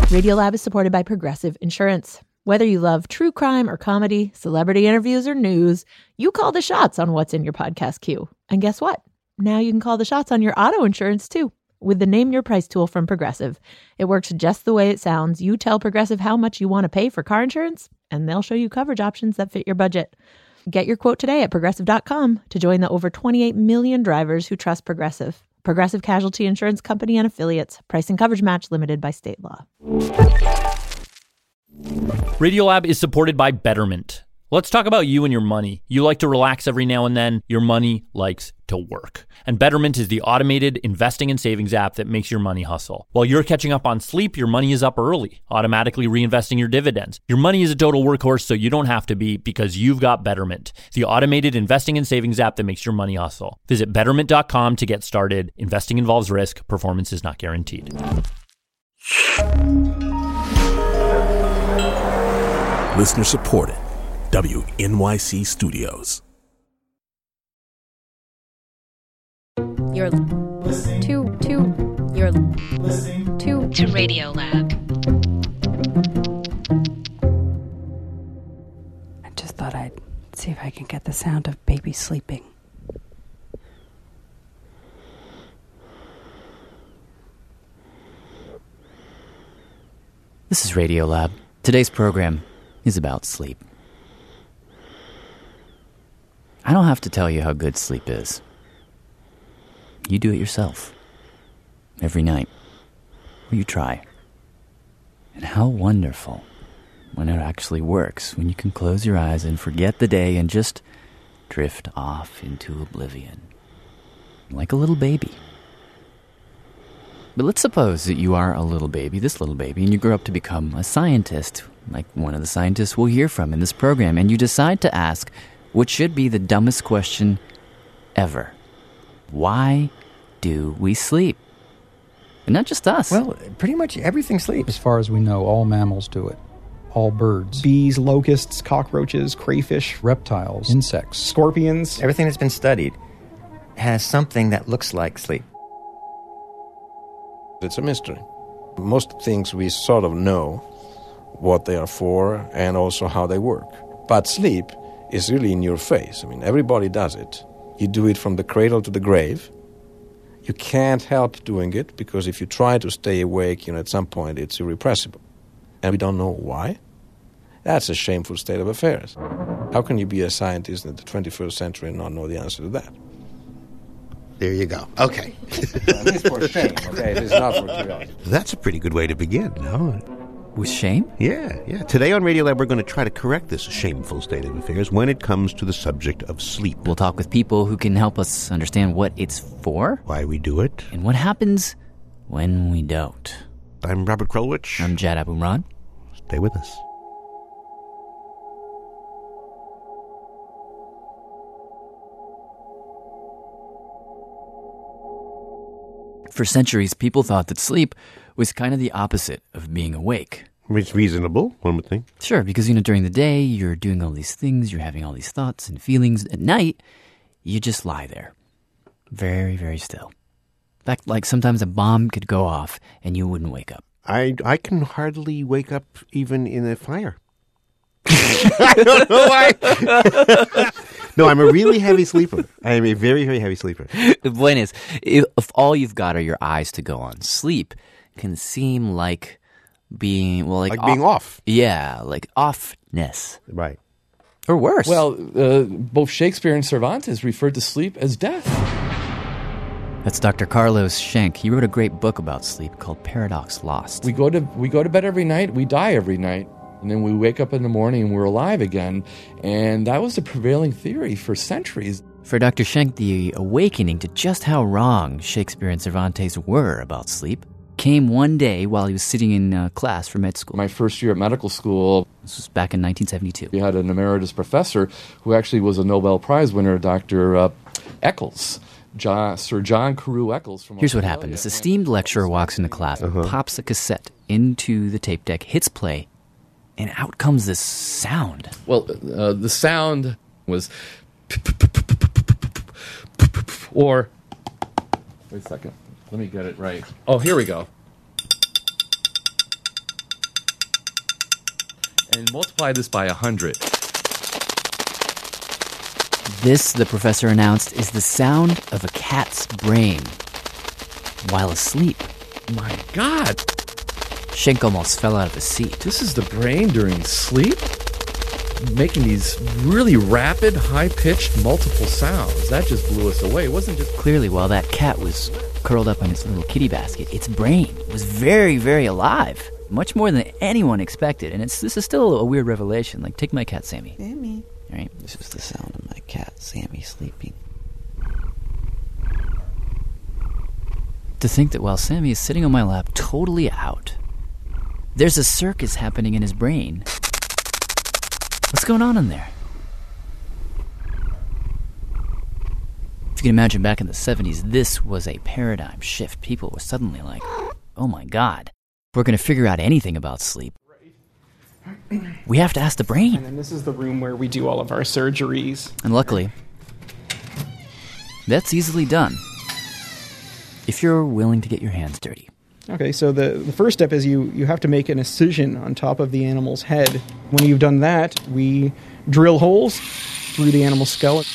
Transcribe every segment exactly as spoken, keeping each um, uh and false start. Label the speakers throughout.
Speaker 1: Radiolab is supported by Progressive Insurance. Whether you love true crime or comedy, celebrity interviews or news, you call the shots on what's in your podcast queue. And guess what? Now you can call the shots on your auto insurance too with the Name Your Price tool from Progressive. It works just the way it sounds. You tell Progressive how much you want to pay for car insurance, and they'll show you coverage options that fit your budget. Get your quote today at progressive dot com to join the over twenty-eight million drivers who trust Progressive. Progressive Casualty Insurance Company and Affiliates. Price and coverage match limited by state law.
Speaker 2: Radiolab is supported by Betterment. Let's talk about you and your money. You like to relax every now and then. Your money likes to work. And Betterment is the automated investing and savings app that makes your money hustle. While you're catching up on sleep, your money is up early, automatically reinvesting your dividends. Your money is a total workhorse, so you don't have to be, because you've got Betterment, the automated investing and savings app that makes your money hustle. Visit betterment dot com to get started. Investing involves risk. Performance is not guaranteed.
Speaker 3: Listener supported. W N Y C Studios.
Speaker 4: You're listening to, to, you're listening to, to Radiolab.
Speaker 5: I just thought I'd see if I can get the sound of baby sleeping.
Speaker 6: This is Radiolab. Today's program is about sleep. I don't have to tell you how good sleep is. You do it yourself. Every night. Or you try. And how wonderful when it actually works, when you can close your eyes and forget the day and just drift off into oblivion. Like a little baby. But let's suppose that you are a little baby, this little baby, and you grow up to become a scientist, like one of the scientists we'll hear from in this program, and you decide to ask what should be the dumbest question ever. Why do we sleep? And not just us.
Speaker 7: Well, pretty much everything sleeps.
Speaker 8: As far as we know, all mammals do it. All birds.
Speaker 9: Bees, locusts, cockroaches, crayfish,
Speaker 8: reptiles, insects,
Speaker 9: scorpions.
Speaker 7: Everything that's been studied has something that looks like sleep.
Speaker 10: It's a mystery. Most things we sort of know what they are for and also how they work. But sleep is really in your face. I mean, everybody does it. You do it from the cradle to the grave. You can't help doing it because if you try to stay awake, you know, at some point it's irrepressible. And we don't know why. That's a shameful state of affairs. How can you be a scientist in the twenty-first century and not know the answer to that?
Speaker 11: There you go. Okay.
Speaker 10: At least for shame, okay? It is not for curiosity.
Speaker 11: That's a pretty good way to begin, no?
Speaker 6: With shame?
Speaker 11: Yeah, yeah. Today on Radiolab, we're going to try to correct this shameful state of affairs when it comes to the subject of sleep.
Speaker 6: We'll talk with people who can help us understand what it's for,
Speaker 11: why we do it,
Speaker 6: and what happens when we don't.
Speaker 11: I'm Robert Krulwich.
Speaker 6: I'm Jad Abumrad.
Speaker 11: Stay with us.
Speaker 6: For centuries, people thought that sleep was kind of the opposite of being awake.
Speaker 11: It's reasonable, one would think.
Speaker 6: Sure, because, you know, during the day, you're doing all these things, you're having all these thoughts and feelings. At night, you just lie there. Very, very still. In fact, like sometimes a bomb could go off and you wouldn't wake up.
Speaker 11: I, I can hardly wake up even in a fire. I don't know why. No, I'm a really heavy sleeper. I am a very, very heavy sleeper.
Speaker 6: The point is, if, if all you've got are your eyes to go on, sleep can seem like being, well, like,
Speaker 11: like being off. off.
Speaker 6: Yeah, like offness.
Speaker 11: Right.
Speaker 6: Or worse.
Speaker 12: Well, uh, both Shakespeare and Cervantes referred to sleep as death.
Speaker 6: That's Doctor Carlos Schenk. He wrote a great book about sleep called Paradox Lost.
Speaker 12: We go to we go to bed every night, we die every night. And then we wake up in the morning and we're alive again. And that was the prevailing theory for centuries.
Speaker 6: For Doctor Schenk, the awakening to just how wrong Shakespeare and Cervantes were about sleep came one day while he was sitting in uh, class for med school.
Speaker 12: My first year at medical school.
Speaker 6: This was back in nineteen seventy-two.
Speaker 12: We had an emeritus professor who actually was a Nobel Prize winner, Doctor Uh, Eccles. John, Sir John Carew Eccles. From
Speaker 6: Here's
Speaker 12: Australia.
Speaker 6: what happened. This esteemed lecturer walks into class, uh-huh. pops a cassette into the tape deck, hits play, and out comes this sound.
Speaker 12: Well, uh, the sound was... Or... Wait a second. Let me get it right. Oh, here we go. and multiply this by one hundred.
Speaker 6: This, the professor announced, is the sound of a cat's brain while asleep.
Speaker 12: My God.
Speaker 6: Schenk almost fell out of his seat.
Speaker 12: This is the brain during sleep? Making these really rapid, high-pitched, multiple sounds. That just blew us away. It wasn't just...
Speaker 6: Clearly, while that cat was curled up on its little kitty basket, its brain was very, very alive. Much more than anyone expected. And it's this is still a weird revelation. Like, take my cat, Sammy.
Speaker 13: Sammy.
Speaker 6: All right.
Speaker 13: This is the sound of my cat, Sammy, sleeping.
Speaker 6: To think that while Sammy is sitting on my lap, totally out, there's a circus happening in his brain. What's going on in there? If you can imagine back in the seventies, this was a paradigm shift. People were suddenly like, oh my God, if we're going to figure out anything about sleep, we have to ask the brain.
Speaker 9: And then this is the room where we do all of our surgeries.
Speaker 6: And luckily, that's easily done if you're willing to get your hands dirty.
Speaker 9: Okay, so the, the first step is you, you have to make an incision on top of the animal's head. When you've done that, we drill holes through the animal's skeleton.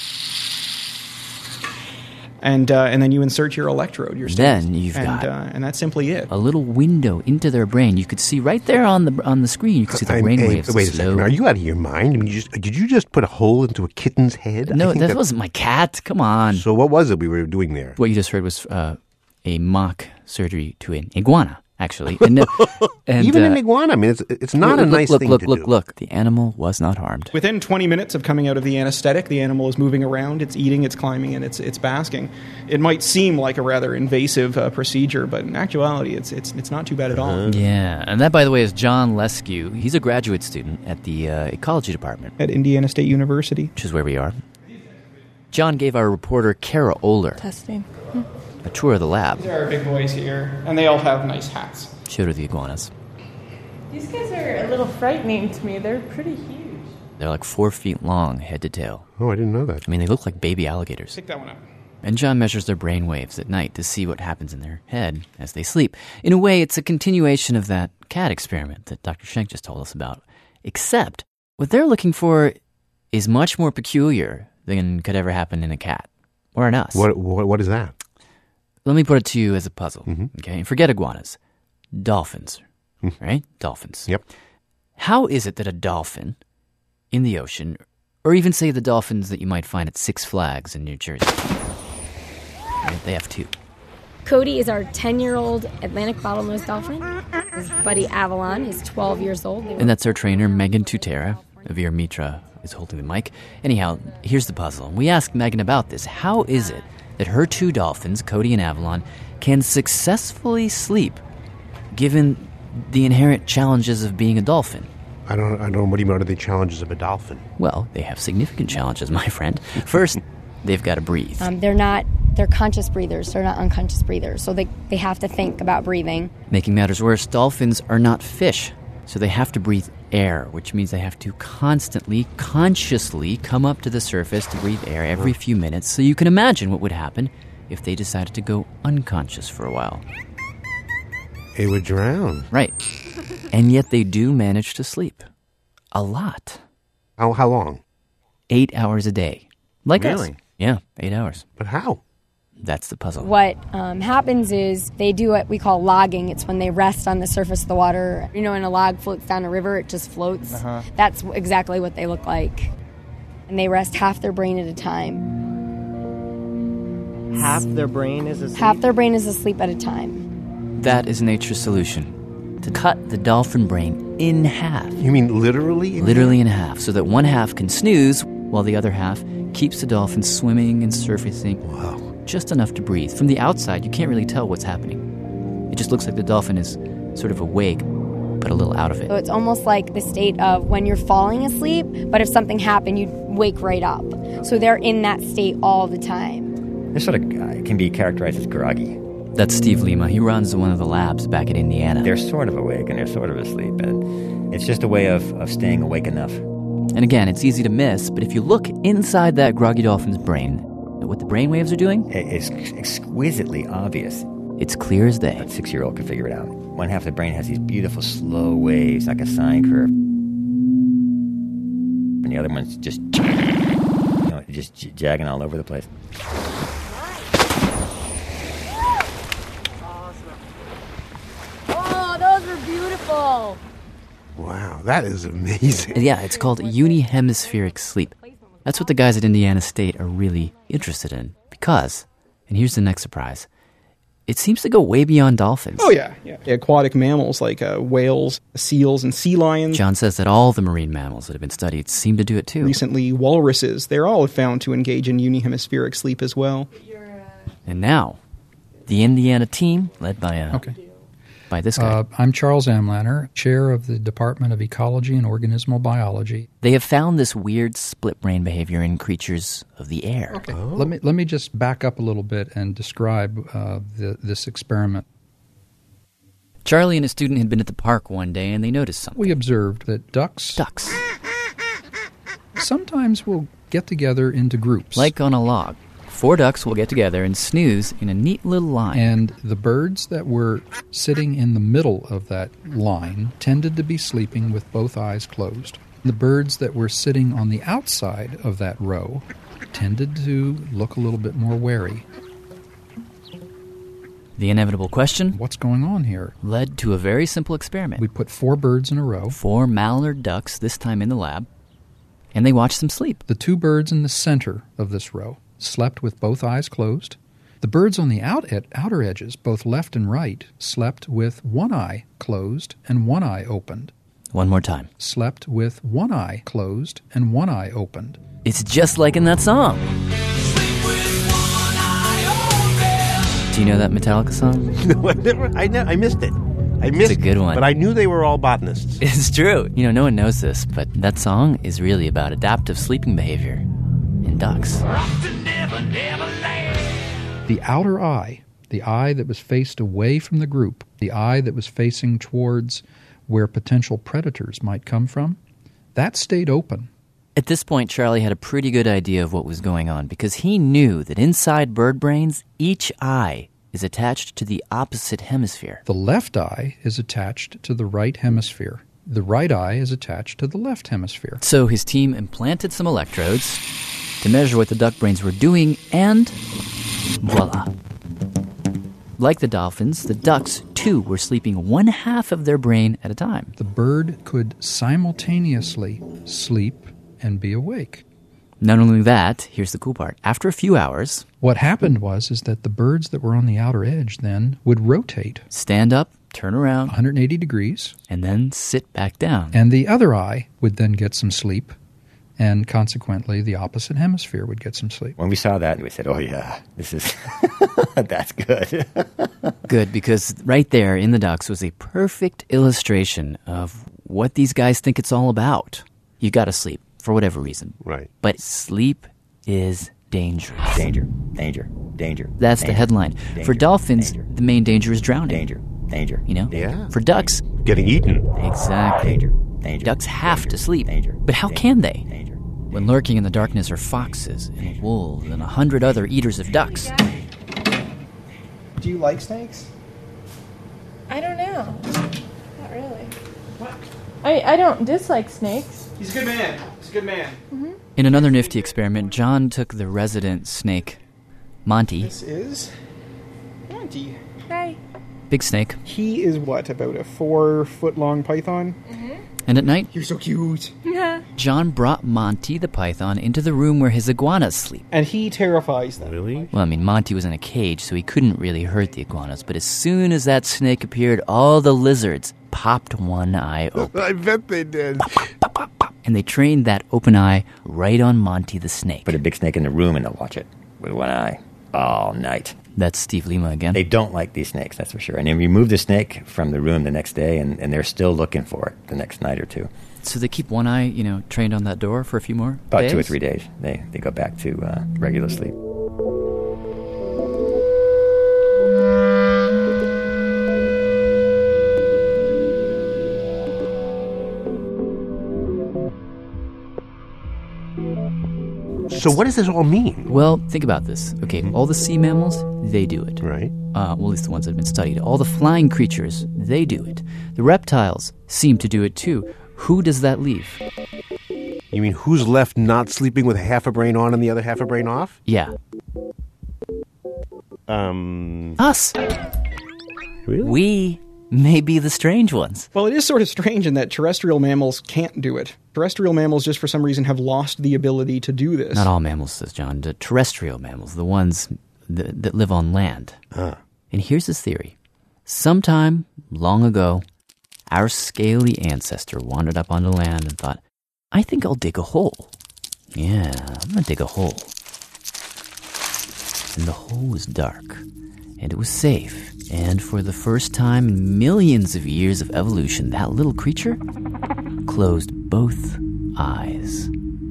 Speaker 9: And uh, and then you insert your electrode. Your
Speaker 6: then you've
Speaker 9: and,
Speaker 6: got
Speaker 9: uh, and that's simply it.
Speaker 6: A little window into their brain. You could see right there on the on the screen. You could see the
Speaker 11: I'm-
Speaker 6: brain
Speaker 11: hey,
Speaker 6: waves.
Speaker 11: Wait a
Speaker 6: slow.
Speaker 11: second. Are you out of your mind? I mean, you just, did you just put a hole into a kitten's head? I
Speaker 6: No,
Speaker 11: think
Speaker 6: that wasn't my cat. Come on.
Speaker 11: So what was it we were doing there?
Speaker 6: What you just heard was uh, a mock surgery to an iguana, actually. And, uh, and,
Speaker 11: Even
Speaker 6: uh,
Speaker 11: an iguana. I mean, it's it's not
Speaker 6: look,
Speaker 11: a nice
Speaker 6: look,
Speaker 11: thing
Speaker 6: look,
Speaker 11: to
Speaker 6: look,
Speaker 11: do.
Speaker 6: Look, look, the animal was not harmed.
Speaker 9: Within twenty minutes of coming out of the anesthetic, the animal is moving around, it's eating, it's climbing, and it's it's basking. It might seem like a rather invasive uh, procedure, but in actuality, it's it's it's not too bad at all.
Speaker 6: Yeah, and that, by the way, is John Leskew. He's a graduate student at the uh, ecology department.
Speaker 9: At Indiana State University.
Speaker 6: Which is where we are. John gave our reporter, Kara Oler,
Speaker 13: Testing.
Speaker 6: a tour of the lab.
Speaker 9: These are our big boys here, and they all have nice hats.
Speaker 6: Showed her the iguanas.
Speaker 14: These guys are a little frightening to me. They're pretty huge.
Speaker 6: They're like four feet long, head to tail.
Speaker 11: Oh, I didn't know that.
Speaker 6: I mean, they look like baby alligators.
Speaker 9: Pick that one up.
Speaker 6: And John measures their brain waves at night to see what happens in their head as they sleep. In a way, it's a continuation of that cat experiment that Doctor Schenk just told us about. Except, what they're looking for is much more peculiar than could ever happen in a cat. Or in us.
Speaker 11: What what, what is that?
Speaker 6: Let me put it to you as a puzzle,
Speaker 11: Mm-hmm.
Speaker 6: okay? Forget iguanas. Dolphins, right? Dolphins.
Speaker 11: Yep.
Speaker 6: How is it that a dolphin in the ocean, or even say the dolphins that you might find at Six Flags in New Jersey, right? They have two.
Speaker 4: Cody is our ten-year-old Atlantic bottlenose dolphin. His buddy Avalon is twelve years old. They were-
Speaker 6: And that's our trainer, Megan Tutera. Veer Mitra is holding the mic. Anyhow, here's the puzzle. We asked Megan about this. How is it that her two dolphins, Cody and Avalon, can successfully sleep given the inherent challenges of being a dolphin?
Speaker 11: I don't I don't know what do you mean are the challenges of a dolphin?
Speaker 6: Well, they have significant challenges, my friend. First, they've got to breathe.
Speaker 4: Um, they're not, they're conscious breathers. They're not unconscious breathers. So they, they have to think about breathing.
Speaker 6: Making matters worse, dolphins are not fish, so they have to breathe air, which means they have to constantly, consciously come up to the surface to breathe air every few minutes. So you can imagine what would happen if they decided to go unconscious for a while.
Speaker 11: They would drown.
Speaker 6: Right. And yet they do manage to sleep. A lot.
Speaker 11: How how long?
Speaker 6: Eight hours a day. Like us.
Speaker 11: Really?
Speaker 6: Yeah, eight hours.
Speaker 11: But how?
Speaker 6: That's the puzzle.
Speaker 4: What um, happens is they do what we call logging. It's when they rest on the surface of the water. You know, when a log floats down a river, it just floats.
Speaker 9: Uh-huh.
Speaker 4: That's exactly what they look like. And they rest half their brain at a time.
Speaker 13: Half their brain is asleep?
Speaker 4: Half their brain is asleep at a time.
Speaker 6: That is nature's solution. To cut the dolphin brain in half.
Speaker 11: You mean literally? In
Speaker 6: Literally in half, so that one half can snooze while the other half keeps the dolphin swimming and surfacing.
Speaker 11: Wow.
Speaker 6: Just enough to breathe. From the outside, you can't really tell what's happening. It just looks like the dolphin is sort of awake, but a little out of it.
Speaker 4: So it's almost like the state of when you're falling asleep, but if something happened, you'd wake right up. So they're in that state all the time.
Speaker 15: This sort of uh, can be characterized as groggy.
Speaker 6: That's Steve Lima. He runs one of the labs back in Indiana.
Speaker 15: They're sort of awake and they're sort of asleep, and it's just a way of, of staying awake enough.
Speaker 6: And again, it's easy to miss, but if you look inside that groggy dolphin's brain, at what the brainwaves are doing,
Speaker 15: It's exquisitely obvious.
Speaker 6: It's clear as day.
Speaker 15: A six-year-old could figure it out. One half of the brain has these beautiful slow waves, like a sine curve. The other half keeps the dolphin swimming and surfacing. Just enough to breathe. From the outside, you can't really tell what's happening. It just looks like the dolphin is sort of awake, but a little out of it. So it's almost like the state of when you're falling asleep, but if something happened, you'd wake right up. So they're in that state all the time.
Speaker 6: And again, it's easy to miss, but if you look inside that groggy dolphin's brain, at what the brainwaves are doing,
Speaker 15: It's exquisitely obvious. and the other one's just, you know, just j- jagging all over the place.
Speaker 4: Oh, those were beautiful.
Speaker 11: Wow, that is amazing.
Speaker 6: Yeah, it's called unihemispheric sleep. That's what the guys at Indiana State are really interested in. Because, and here's the next surprise, it seems to go way beyond dolphins.
Speaker 9: Oh, yeah. yeah. Aquatic mammals like uh, whales, seals, and sea lions.
Speaker 6: John says that all the marine mammals that have been studied seem to do it too.
Speaker 9: Recently, walruses, they're all found to engage in unihemispheric sleep as well.
Speaker 6: And now, the Indiana team, led by a...
Speaker 8: Okay.
Speaker 6: By this guy.
Speaker 8: Uh, I'm Charles Amlaner, chair of the Department of Ecology and Organismal Biology.
Speaker 6: They have found this weird split brain behavior in creatures of the air.
Speaker 8: Okay. Oh. Let me let me just back up a little bit and describe uh, the, this experiment.
Speaker 6: Charlie and a student had been at the park one day and they noticed something.
Speaker 8: We observed that ducks
Speaker 6: Ducks.
Speaker 8: sometimes will get together into groups.
Speaker 6: Like on a log. Four ducks will get together and snooze in a neat little line.
Speaker 8: And the birds that were sitting in the middle of that line tended to be sleeping with both eyes closed. The birds that were sitting on the outside of that row tended to look a little bit more wary.
Speaker 6: The inevitable question,
Speaker 8: what's going on here,
Speaker 6: led to a very simple experiment.
Speaker 8: We put four birds in a row.
Speaker 6: Four mallard ducks, this time in the lab, and they watched them sleep.
Speaker 8: The two birds in the center of this row slept with both eyes closed. The birds on the out ed- outer edges, both left and right, slept with one eye closed and one eye opened.
Speaker 6: One more time.
Speaker 8: Slept with one eye closed and one eye opened.
Speaker 6: It's just like in that song. Do you know that Metallica song?
Speaker 11: No, I never. I, ne- I missed it. I missed
Speaker 6: It's a good one.
Speaker 11: But I knew they were all botanists.
Speaker 6: It's true. You know, no one knows this, but that song is really about adaptive sleeping behavior in ducks.
Speaker 8: The outer eye, the eye that was faced away from the group, the eye that was facing towards where potential predators might come from, that stayed open.
Speaker 6: At this point, Charlie had a pretty good idea of what was going on because he knew that inside bird brains, each eye is attached to the opposite hemisphere.
Speaker 8: The left eye is attached to the right hemisphere. The right eye is attached to the left hemisphere.
Speaker 6: So his team implanted some electrodes to measure what the duck brains were doing, and voila. Like the dolphins, the ducks, too, were sleeping one half of their brain at a time.
Speaker 8: The bird could simultaneously sleep and be awake.
Speaker 6: Not only that, here's the cool part. After a few hours,
Speaker 8: what happened was is that the birds that were on the outer edge then would rotate.
Speaker 6: Stand up, turn around.
Speaker 8: one hundred eighty degrees.
Speaker 6: And then sit back down.
Speaker 8: And the other eye would then get some sleep, and consequently the opposite hemisphere would get some sleep.
Speaker 15: When we saw that, we said, oh yeah, this is, that's good.
Speaker 6: Good, because right there in the ducks was a perfect illustration of what these guys think it's all about. You gotta sleep. For whatever reason.
Speaker 11: Right.
Speaker 6: But sleep is dangerous.
Speaker 15: Danger, danger, danger.
Speaker 6: That's
Speaker 15: danger,
Speaker 6: the headline.
Speaker 15: danger,
Speaker 6: For dolphins,
Speaker 15: danger,
Speaker 6: the main danger is drowning.
Speaker 15: Danger, danger.
Speaker 6: You know?
Speaker 11: Yeah.
Speaker 6: For ducks,
Speaker 11: getting eaten.
Speaker 6: Exactly.
Speaker 15: Danger, danger.
Speaker 6: Ducks have
Speaker 15: danger,
Speaker 6: to sleep.
Speaker 15: Danger,
Speaker 6: but how
Speaker 15: danger,
Speaker 6: can they?
Speaker 15: Danger,
Speaker 6: when lurking in the darkness are foxes and wolves and a hundred other eaters of ducks.
Speaker 9: Do you like snakes?
Speaker 14: I don't know. Not really. What? I, I don't dislike snakes.
Speaker 9: He's a good man. He's a good man.
Speaker 14: Mm-hmm.
Speaker 6: In another nifty experiment, John took the resident snake, Monty.
Speaker 9: This is Monty.
Speaker 14: Hi.
Speaker 6: Big snake.
Speaker 9: He is what, about a four-foot-long python?
Speaker 14: Mm-hmm.
Speaker 6: And at night,
Speaker 9: you're so cute.
Speaker 6: John brought Monty the python into the room where his iguanas sleep.
Speaker 9: And he terrifies them.
Speaker 11: Really?
Speaker 6: Well, I mean, Monty was in a cage, so he couldn't really hurt the iguanas. But as soon as that snake appeared, all the lizards popped one eye open.
Speaker 11: I bet they did.
Speaker 6: Pop, pop, pop, pop, pop. And they trained that open eye right on Monty the snake.
Speaker 15: Put a big snake in the room and they'll watch it with one eye all night.
Speaker 6: That's Steve Lima again.
Speaker 15: They don't like these snakes, that's for sure. And then we move the snake from the room the next day, and, and they're still looking for it the next night or two.
Speaker 6: So they keep one eye, you know, trained on that door for a few more
Speaker 15: About
Speaker 6: days?
Speaker 15: two or three days. They, they go back to uh, regular sleep.
Speaker 11: So what does this all mean?
Speaker 6: Well, think about this. Okay, all the sea mammals, they do it.
Speaker 11: Right.
Speaker 6: Uh, well, at least the ones that have been studied. All the flying creatures, they do it. The reptiles seem to do it too. Who does that leave?
Speaker 11: You mean who's left not sleeping with half a brain on and the other half a brain off?
Speaker 6: Yeah.
Speaker 11: Um.
Speaker 6: Us.
Speaker 11: Really?
Speaker 6: We may be the strange ones.
Speaker 9: Well, it is sort of strange in that terrestrial mammals can't do it. Terrestrial mammals, just for some reason, have lost the ability to do this.
Speaker 6: Not all mammals, says John. The terrestrial mammals, the ones th- that live on land.
Speaker 11: Huh.
Speaker 6: And here's his theory. Sometime long ago, our scaly ancestor wandered up onto land and thought, I think I'll dig a hole. Yeah, I'm going to dig a hole. And the hole was dark, and it was safe. And for the first time in millions of years of evolution, that little creature closed both eyes.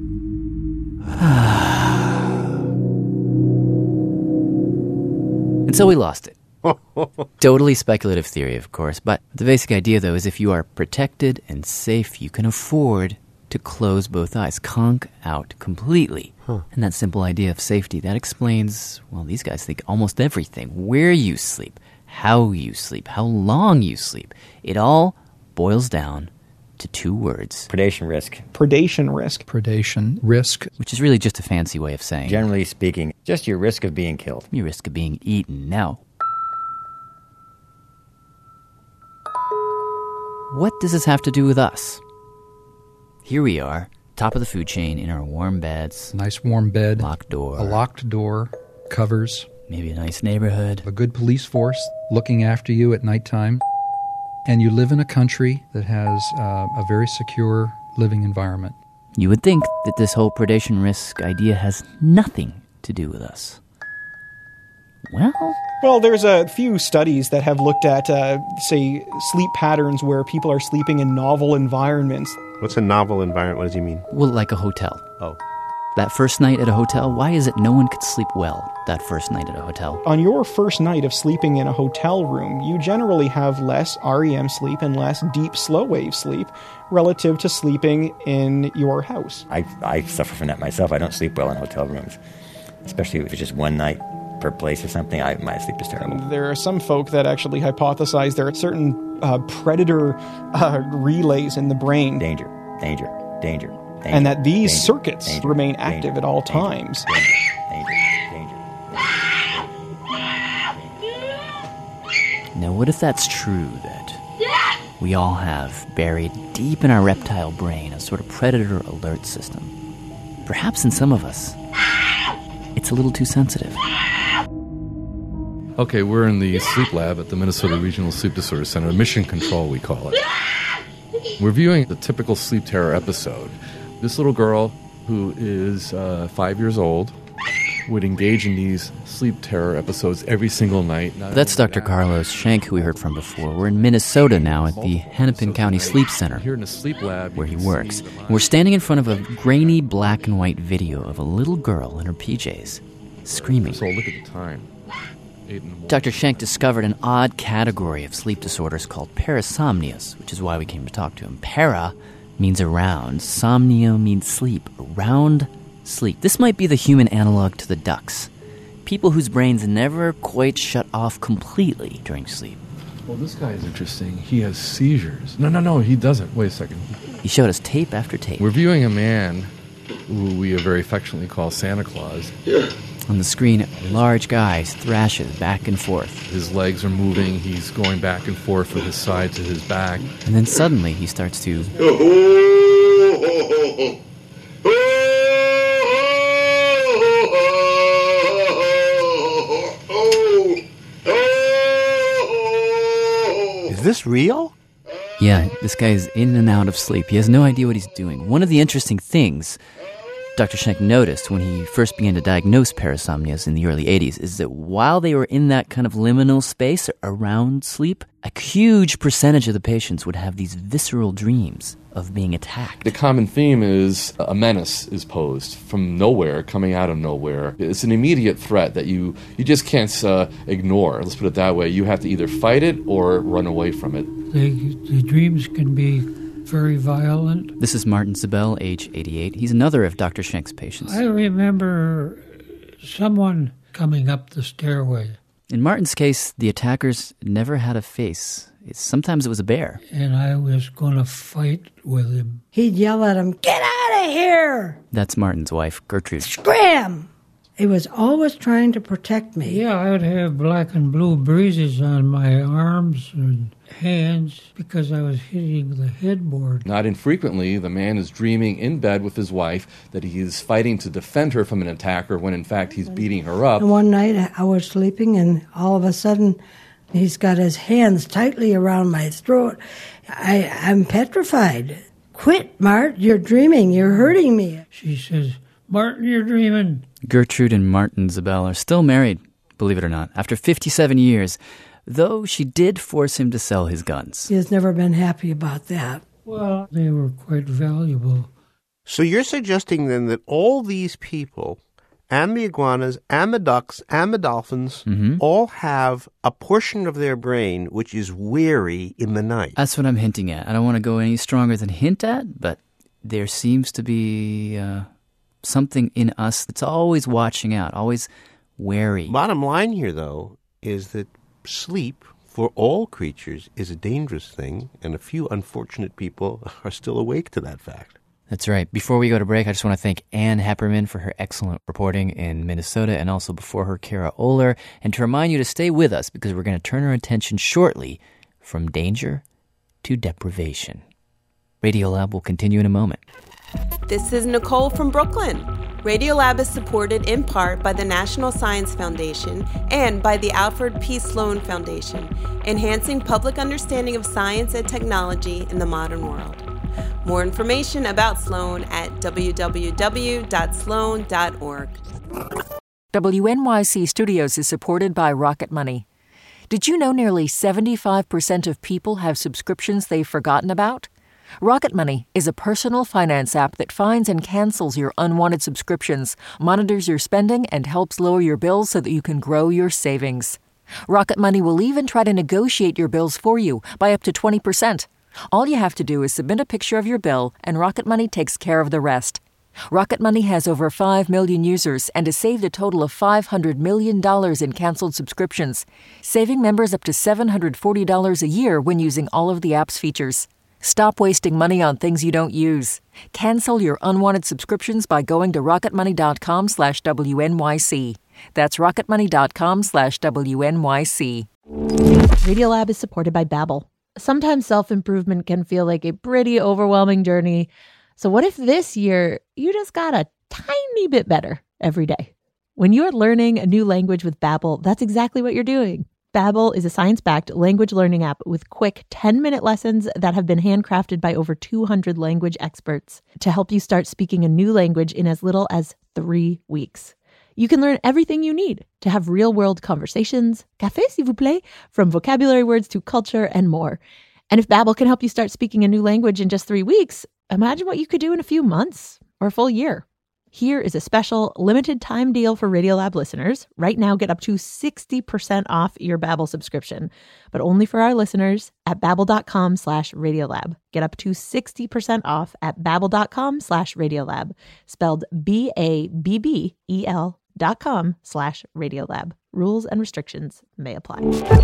Speaker 6: And so we lost it. Totally speculative theory, of course, but the basic idea, though, is if you are protected and safe, you can afford to close both eyes, conk out completely. Huh. And that simple idea of safety, that explains, well, these guys think almost everything. Where you sleep, how you sleep, how long you sleep. It all boils down to two words.
Speaker 15: Predation risk.
Speaker 9: Predation risk.
Speaker 8: Predation risk.
Speaker 6: Which is really just a fancy way of saying,
Speaker 15: generally speaking, just your risk of being killed.
Speaker 6: Your risk of being eaten. Now, what does this have to do with us? Here we are, top of the food chain, in our warm beds.
Speaker 8: Nice warm bed.
Speaker 6: Locked door.
Speaker 8: A locked door. Covers.
Speaker 6: Maybe a nice neighborhood.
Speaker 8: A good police force looking after you at nighttime. And you live in a country that has uh, a very secure living environment.
Speaker 6: You would think that this whole predation risk idea has nothing to do with us. Well...
Speaker 9: Well, there's a few studies that have looked at, uh, say, sleep patterns where people are sleeping in novel environments.
Speaker 11: What's a novel environment? What does he mean?
Speaker 6: Well, like a hotel.
Speaker 11: Oh.
Speaker 6: That first night at a hotel, why is it no one could sleep well that first night at a hotel?
Speaker 9: On your first night of sleeping in a hotel room, you generally have less R E M sleep and less deep slow wave sleep relative to sleeping in your house.
Speaker 15: I, I suffer from that myself. I don't sleep well in hotel rooms, especially if it's just one night per place or something. I, my sleep is terrible.
Speaker 9: There are some folk that actually hypothesize there are certain uh, predator uh, relays in the brain.
Speaker 15: Danger, danger, danger, danger.
Speaker 9: And that these
Speaker 15: danger,
Speaker 9: circuits
Speaker 15: danger,
Speaker 9: remain
Speaker 15: danger,
Speaker 9: active at all
Speaker 15: danger,
Speaker 9: times.
Speaker 15: Danger, danger, danger, danger.
Speaker 6: Now, what if that's true, that we all have buried deep in our reptile brain a sort of predator alert system? Perhaps in some of us, it's a little too sensitive.
Speaker 12: Okay, we're in the sleep lab at the Minnesota Regional Sleep Disorder Center, Mission Control we call it. We're viewing the typical sleep terror episode. This little girl, who is uh, five years old, would engage in these sleep terror episodes every single night. Not
Speaker 6: That's Doctor Carlos Schenk, who we heard from before. We're in Minnesota now at the Hennepin County Sleep Center,
Speaker 12: here in the sleep lab,
Speaker 6: where he works. And we're standing in front of a grainy black and white video of a little girl in her P Js, screaming.
Speaker 12: So look at the time.
Speaker 6: Doctor Schenk discovered an odd category of sleep disorders called parasomnias, which is why we came to talk to him. Para means around. Somnia means sleep. Around sleep. This might be the human analog to the ducks. People whose brains never quite shut off completely during sleep.
Speaker 12: Well, this guy is interesting. He has seizures. No, no, no, he doesn't. Wait a second.
Speaker 6: He showed us tape after tape.
Speaker 12: We're viewing a man who we very affectionately call Santa Claus.
Speaker 6: On the screen, a large guy thrashes back and forth.
Speaker 12: His legs are moving. He's going back and forth from his side to his back.
Speaker 6: And then suddenly he starts to...
Speaker 11: Is this real?
Speaker 6: Yeah, this guy is in and out of sleep. He has no idea what he's doing. One of the interesting things Doctor Schenk noticed when he first began to diagnose parasomnias in the early eighties is that while they were in that kind of liminal space around sleep, a huge percentage of the patients would have these visceral dreams of being attacked.
Speaker 12: The common theme is a menace is posed from nowhere, coming out of nowhere. It's an immediate threat that you, you just can't uh, ignore. Let's put it that way. You have to either fight it or run away from it.
Speaker 16: The, the dreams can be very violent.
Speaker 6: This is Martin Zabel, age eighty-eight. He's another of Doctor Schenk's patients.
Speaker 16: I remember someone coming up the stairway.
Speaker 6: In Martin's case, the attackers never had a face. It's, sometimes it was a bear.
Speaker 16: And I was going to fight with him.
Speaker 17: He'd yell at him, "Get out of of here!
Speaker 6: That's Martin's wife, Gertrude.
Speaker 17: Scram! He was always trying to protect me.
Speaker 16: Yeah, I'd have black and blue bruises on my arms and hands because I was hitting the headboard.
Speaker 12: Not infrequently, the man is dreaming in bed with his wife that he is fighting to defend her from an attacker when in fact he's beating her up.
Speaker 17: And one night I was sleeping and all of a sudden he's got his hands tightly around my throat. I, I'm petrified. Quit, Mart. You're dreaming. You're hurting me.
Speaker 16: She says, Martin, you're dreaming.
Speaker 6: Gertrude and Martin Zabel are still married, believe it or not, after fifty-seven years, though she did force him to sell his guns.
Speaker 17: He has never been happy about that.
Speaker 16: Well, they were quite valuable.
Speaker 11: So you're suggesting then that all these people, and the iguanas, and the ducks, and the dolphins,
Speaker 6: mm-hmm.
Speaker 11: all have a portion of their brain which is wary in the night.
Speaker 6: That's what I'm hinting at. I don't want to go any stronger than hint at, but there seems to be uh, something in us that's always watching out, always wary.
Speaker 11: Bottom line here, though, is that sleep for all creatures is a dangerous thing, and a few unfortunate people are still awake to that fact.
Speaker 6: That's right. Before we go to break, I just want to thank Ann Hepperman for her excellent reporting in Minnesota, and also before her, Kara Oler, and to remind you to stay with us because we're going to turn our attention shortly from danger to deprivation. Radiolab will continue in a moment.
Speaker 18: This is Nicole from Brooklyn. Radiolab is supported in part by the National Science Foundation and by the Alfred P. Sloan Foundation, enhancing public understanding of science and technology in the modern world. More information about Sloan at w w w dot sloan dot org.
Speaker 19: W N Y C Studios is supported by Rocket Money. Did you know nearly seventy-five percent of people have subscriptions they've forgotten about? Rocket Money is a personal finance app that finds and cancels your unwanted subscriptions, monitors your spending, and helps lower your bills so that you can grow your savings. Rocket Money will even try to negotiate your bills for you by up to twenty percent. All you have to do is submit a picture of your bill, and Rocket Money takes care of the rest. Rocket Money has over five million users and has saved a total of five hundred million dollars in canceled subscriptions, saving members up to seven hundred forty dollars a year when using all of the app's features. Stop wasting money on things you don't use. Cancel your unwanted subscriptions by going to rocketmoney.com slash WNYC. That's rocketmoney.com slash WNYC.
Speaker 1: Radiolab is supported by Babbel. Sometimes self-improvement can feel like a pretty overwhelming journey. So what if this year you just got a tiny bit better every day? When you're learning a new language with Babbel, that's exactly what you're doing. Babbel is a science-backed language learning app with quick ten-minute lessons that have been handcrafted by over two hundred language experts to help you start speaking a new language in as little as three weeks. You can learn everything you need to have real-world conversations, café s'il vous plaît, from vocabulary words to culture and more. And if Babbel can help you start speaking a new language in just three weeks, imagine what you could do in a few months or a full year. Here is a special limited time deal for Radiolab listeners. Right now, get up to sixty percent off your Babbel subscription, but only for our listeners at babbel.com slash Radiolab. Get up to sixty percent off at babbel.com slash Radiolab, spelled B A B B E L dot com slash Radiolab. Rules and restrictions may apply.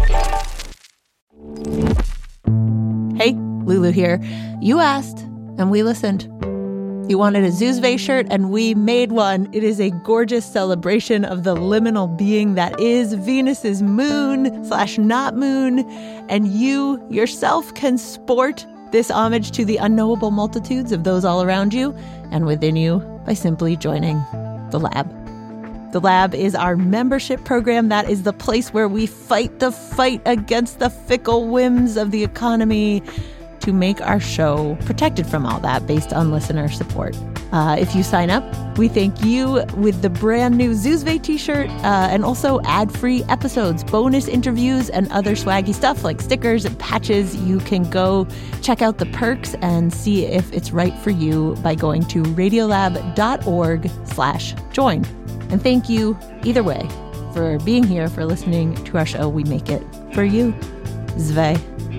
Speaker 1: Hey, Lulu here. You asked, and we listened. You wanted a Zuzve shirt, and we made one. It is a gorgeous celebration of the liminal being that is Venus's moon slash not moon. And you yourself can sport this homage to the unknowable multitudes of those all around you and within you by simply joining the lab. The Lab is our membership program. That is the place where we fight the fight against the fickle whims of the economy to make our show protected from all that based on listener support. Uh, if you sign up, we thank you with the brand new Zuzve t-shirt uh, and also ad-free episodes, bonus interviews, and other swaggy stuff like stickers and patches. You can go check out the perks and see if it's right for you by going to radiolab.org slash join. And thank you, either way, for being here, for listening to our show. We make it for you. Zve.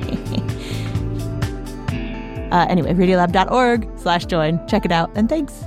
Speaker 1: uh, anyway, radiolab.org slash join. Check it out, and thanks.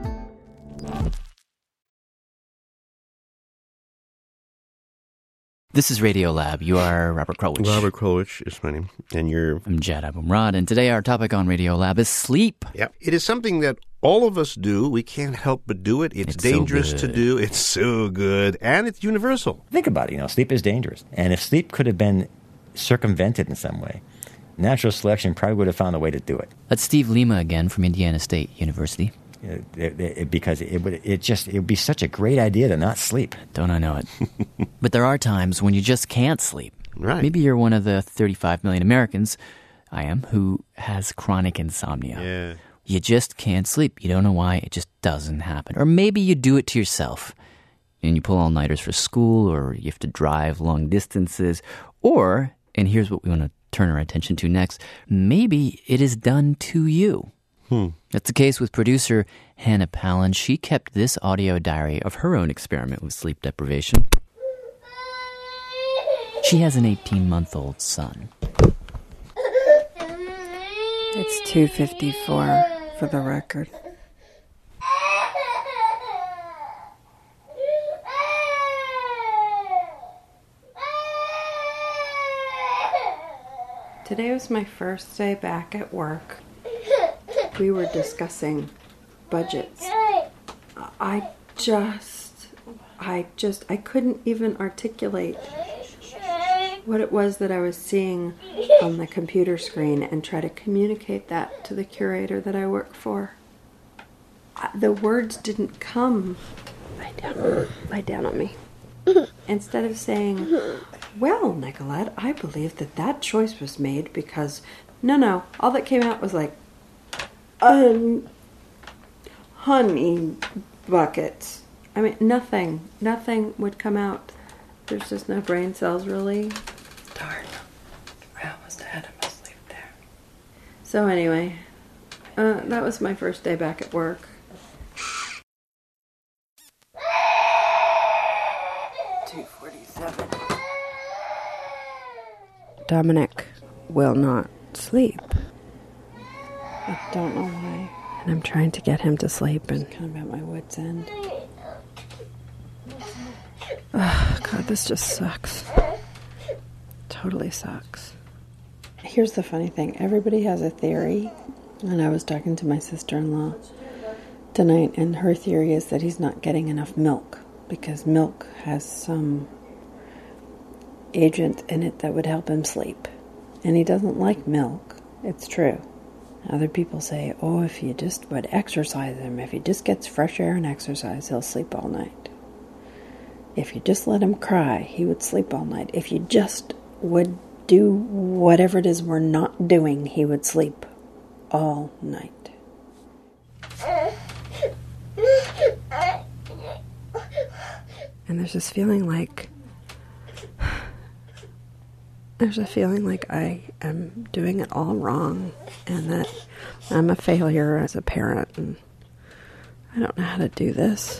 Speaker 6: This is Radiolab. You are Robert Krulwich.
Speaker 11: Robert Krulwich is my name. And you're...
Speaker 6: I'm Jad Abumrad. And today our topic on Radiolab is sleep.
Speaker 11: Yep. It is something that All of us do. We can't help but do it. It's,
Speaker 15: It's so
Speaker 11: dangerous to
Speaker 15: good.
Speaker 11: do. It's so good. And it's universal.
Speaker 15: Think about it. You know, sleep is dangerous. And if sleep could have been circumvented in some way, natural selection probably would have found a way to do it.
Speaker 6: That's Steve Lima again from Indiana State University.
Speaker 15: It, it, it, because it would it just it would be such a great idea to not sleep.
Speaker 6: Don't I know it? But there are times when you just can't sleep.
Speaker 11: Right.
Speaker 6: Maybe you're one of the thirty-five million Americans, I am, who has chronic insomnia.
Speaker 11: Yeah.
Speaker 6: You just can't sleep. You don't know why. It just doesn't happen. Or maybe you do it to yourself. And you pull all-nighters for school, or you have to drive long distances. Or, and here's what we want to turn our attention to next, maybe it is done to you.
Speaker 11: Hmm.
Speaker 6: That's the case with producer Hannah Palin. She kept this audio diary of her own experiment with sleep deprivation. She has an eighteen-month-old son.
Speaker 5: It's two fifty-four for the record. Today was my first day back at work. We were discussing budgets. I just, I just, I couldn't even articulate what it was that I was seeing on the computer screen and try to communicate that to the curator that I work for. The words didn't come. Lie down, lie down on me. Instead of saying, well, Nicolette, I believe that that choice was made because, no, no, all that came out was like, um, honey buckets. I mean, nothing, nothing would come out. There's just no brain cells, really. Darn. I almost had him asleep there. So anyway, uh, that was my first day back at work. two forty-seven. Dominic will not sleep. I don't know why. And I'm trying to get him to sleep and kind of at my wit's end. Oh, God, this just sucks. Totally sucks. Here's the funny thing. Everybody has a theory. And I was talking to my sister-in-law tonight, and her theory is that he's not getting enough milk because milk has some agent in it that would help him sleep. And he doesn't like milk. It's true. Other people say, oh, if you just would exercise him, if he just gets fresh air and exercise, he'll sleep all night. If you just let him cry, he would sleep all night. If you just would do whatever it is we're not doing, he would sleep all night. And there's this feeling like, there's a feeling like I am doing it all wrong and that I'm a failure as a parent and I don't know how to do this.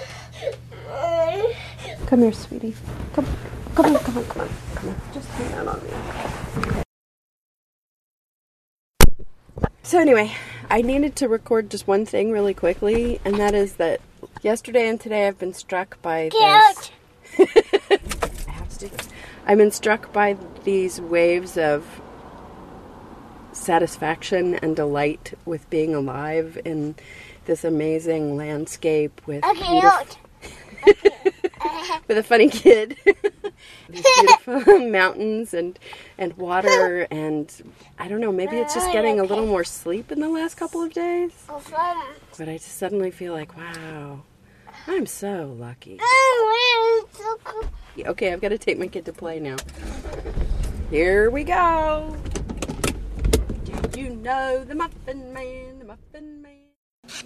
Speaker 5: Come here, sweetie. Come, come on, come on, come on, come on. Just hang out on me. So anyway, I needed to record just one thing really quickly, and that is that yesterday and today I've been struck by this. I have to do this. I've been struck by these waves of satisfaction and delight with being alive in this amazing landscape with
Speaker 20: Okay,
Speaker 5: beautiful, with a funny kid. These beautiful mountains and and water and I don't know, maybe it's just getting a little more sleep in the last couple of days. But I just suddenly feel like, wow, I'm so lucky. Okay, I've got to take my kid to play now. Here we go. Did you know the Muffin Man, the Muffin Man?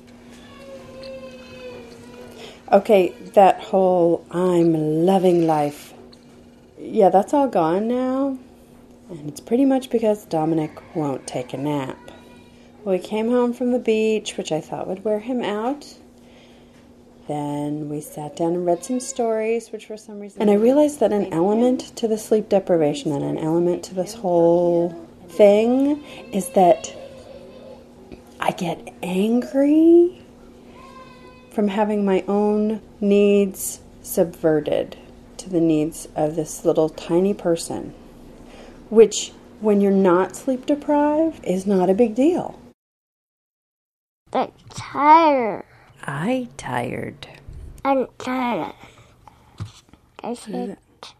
Speaker 5: Okay, that whole I'm loving life. Yeah, that's all gone now. And it's pretty much because Dominic won't take a nap. Well, we came home from the beach, which I thought would wear him out. Then we sat down and read some stories, which for some reason... And I realized that an element to the sleep deprivation and an element to this whole thing is that I get angry from having my own needs subverted to the needs of this little tiny person, which, when you're not sleep deprived, is not a big deal.
Speaker 20: Thanks. tired.
Speaker 5: I tired.
Speaker 20: I'm tired. I said,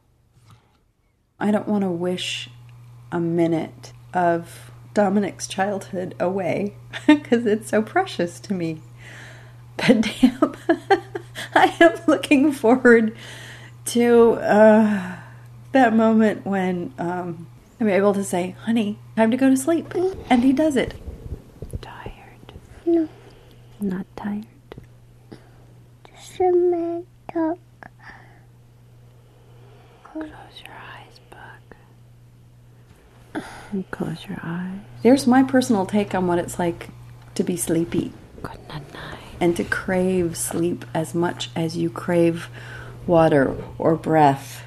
Speaker 5: I don't want to wish a minute of Dominic's childhood away because it's so precious to me. But damn, I am looking forward to uh, that moment when um, I'm able to say, honey, time to go to sleep. And he does it. Tired.
Speaker 20: No.
Speaker 5: Not tired.
Speaker 20: Just a minute. Talk.
Speaker 5: Close your eyes, Buck. And close your eyes. There's my personal take on what it's like to be sleepy. Good night. And to crave sleep as much as you crave water or breath.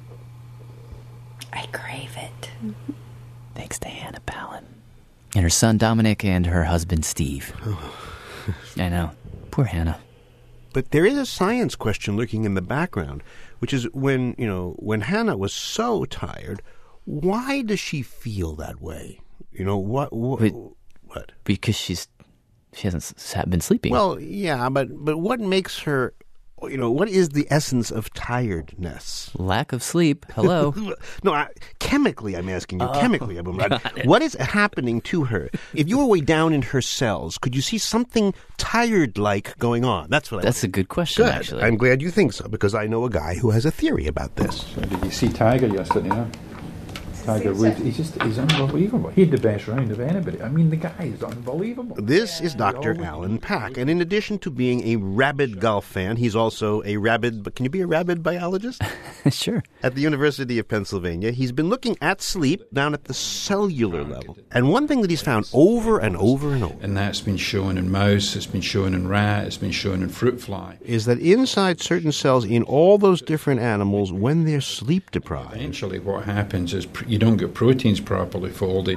Speaker 5: I crave it.
Speaker 6: Thanks to Hannah Palin. And her son Dominic and her husband Steve. I know. Poor Hannah.
Speaker 11: But there is a science question lurking in the background, which is when, you know, when Hannah was so tired, why does she feel that way? You know, what? What?
Speaker 6: But,
Speaker 11: what?
Speaker 6: Because she's she hasn't s- been sleeping.
Speaker 11: Well, yeah, but but what makes her, you know, what is the essence of tiredness?
Speaker 6: Lack of sleep. Hello.
Speaker 11: no, I, chemically, I'm asking you.
Speaker 6: Oh,
Speaker 11: chemically, I'm, what is happening to her? If you were way down in her cells, could you see something tired-like going on? That's what. I
Speaker 6: That's
Speaker 11: want.
Speaker 6: a good question.
Speaker 11: Good.
Speaker 6: Actually,
Speaker 11: I'm glad you think so because I know a guy who has a theory about this.
Speaker 21: So did you see Tiger yesterday? No? Tiger Woods, he's just, he's unbelievable. He had the best round of anybody. I mean, the guy is unbelievable.
Speaker 11: This is Doctor Alan Pack, and in addition to being a rabid golf fan, he's also a rabid, but can you be a rabid biologist?
Speaker 6: Sure.
Speaker 11: At the University of Pennsylvania, he's been looking at sleep down at the cellular level. And one thing that he's found over and over and over,
Speaker 21: And that's been shown in mouse, it's been shown in rat, it's been shown in fruit fly.
Speaker 11: is that inside certain cells in all those different animals, when they're sleep deprived,
Speaker 21: Eventually what happens is pr- you don't get proteins properly folded.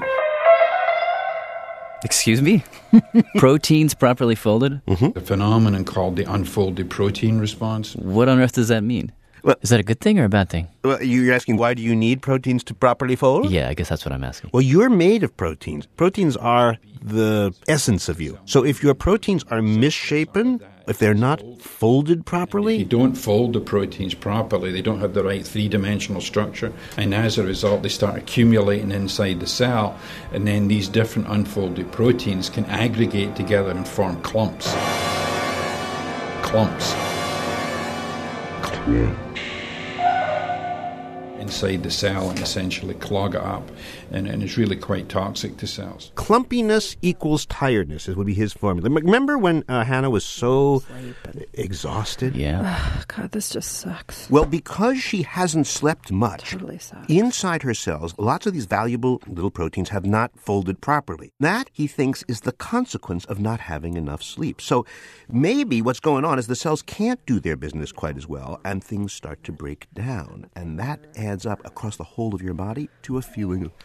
Speaker 6: Excuse me? Proteins properly folded?
Speaker 21: A phenomenon called the unfolded protein response.
Speaker 6: What on earth does that mean?
Speaker 11: Well,
Speaker 6: is that a good thing or a bad thing?
Speaker 11: Well, you're asking why do you need proteins to properly fold?
Speaker 6: Yeah, I guess that's what I'm asking.
Speaker 11: Well, you're made of proteins. Proteins are the essence of you. So if your proteins are misshapen, if they're not folded properly...
Speaker 21: If you don't fold the proteins properly, they don't have the right three-dimensional structure, and as a result, they start accumulating inside the cell, and then these different unfolded proteins can aggregate together and form clumps. Clumps. Inside the cell and essentially clog it up, and, and it's really quite toxic to cells.
Speaker 11: Clumpiness equals tiredness, would be his formula. Remember when uh, Hannah was so exhausted?
Speaker 6: Yeah.
Speaker 5: God, this just sucks.
Speaker 11: Well, because she hasn't slept much,
Speaker 5: Totally sucks.
Speaker 11: inside her cells, lots of these valuable little proteins have not folded properly. That, he thinks, is the consequence of not having enough sleep. So maybe what's going on is the cells can't do their business quite as well, and things start to break down. And that adds up across the whole of your body to a feeling of...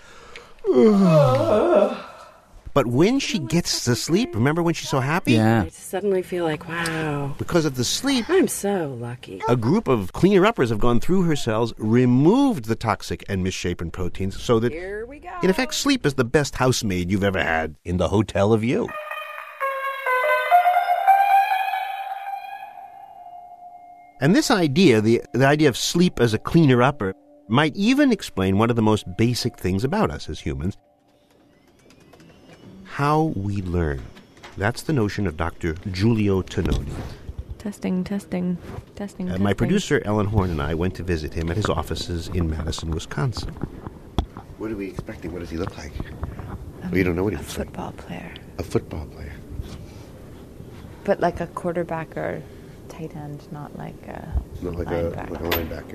Speaker 11: But when she gets to sleep, remember when she's so happy?
Speaker 6: Yeah.
Speaker 5: I suddenly feel like, wow.
Speaker 11: Because of the sleep,
Speaker 5: I'm so lucky.
Speaker 11: a group of cleaner-uppers have gone through her cells, removed the toxic and misshapen proteins, so that,
Speaker 5: Here we go.
Speaker 11: in effect, sleep is the best housemaid you've ever had in the hotel of you. And this idea, the, the idea of sleep as a cleaner-upper, might even explain one of the most basic things about us as humans, how we learn. That's the notion of Doctor Giulio Tononi.
Speaker 14: Testing, testing, testing.
Speaker 11: Uh,
Speaker 14: testing.
Speaker 11: my producer, Ellen Horn, and I went to visit him at his offices in Madison, Wisconsin. What are we expecting? What does he look like?
Speaker 22: Um,
Speaker 11: We don't know what he
Speaker 22: a
Speaker 11: looks like.
Speaker 22: football player,
Speaker 11: A football player.
Speaker 22: but like a quarterback or tight end, not like a
Speaker 11: Not like a,
Speaker 22: linebacker.
Speaker 11: like a linebacker.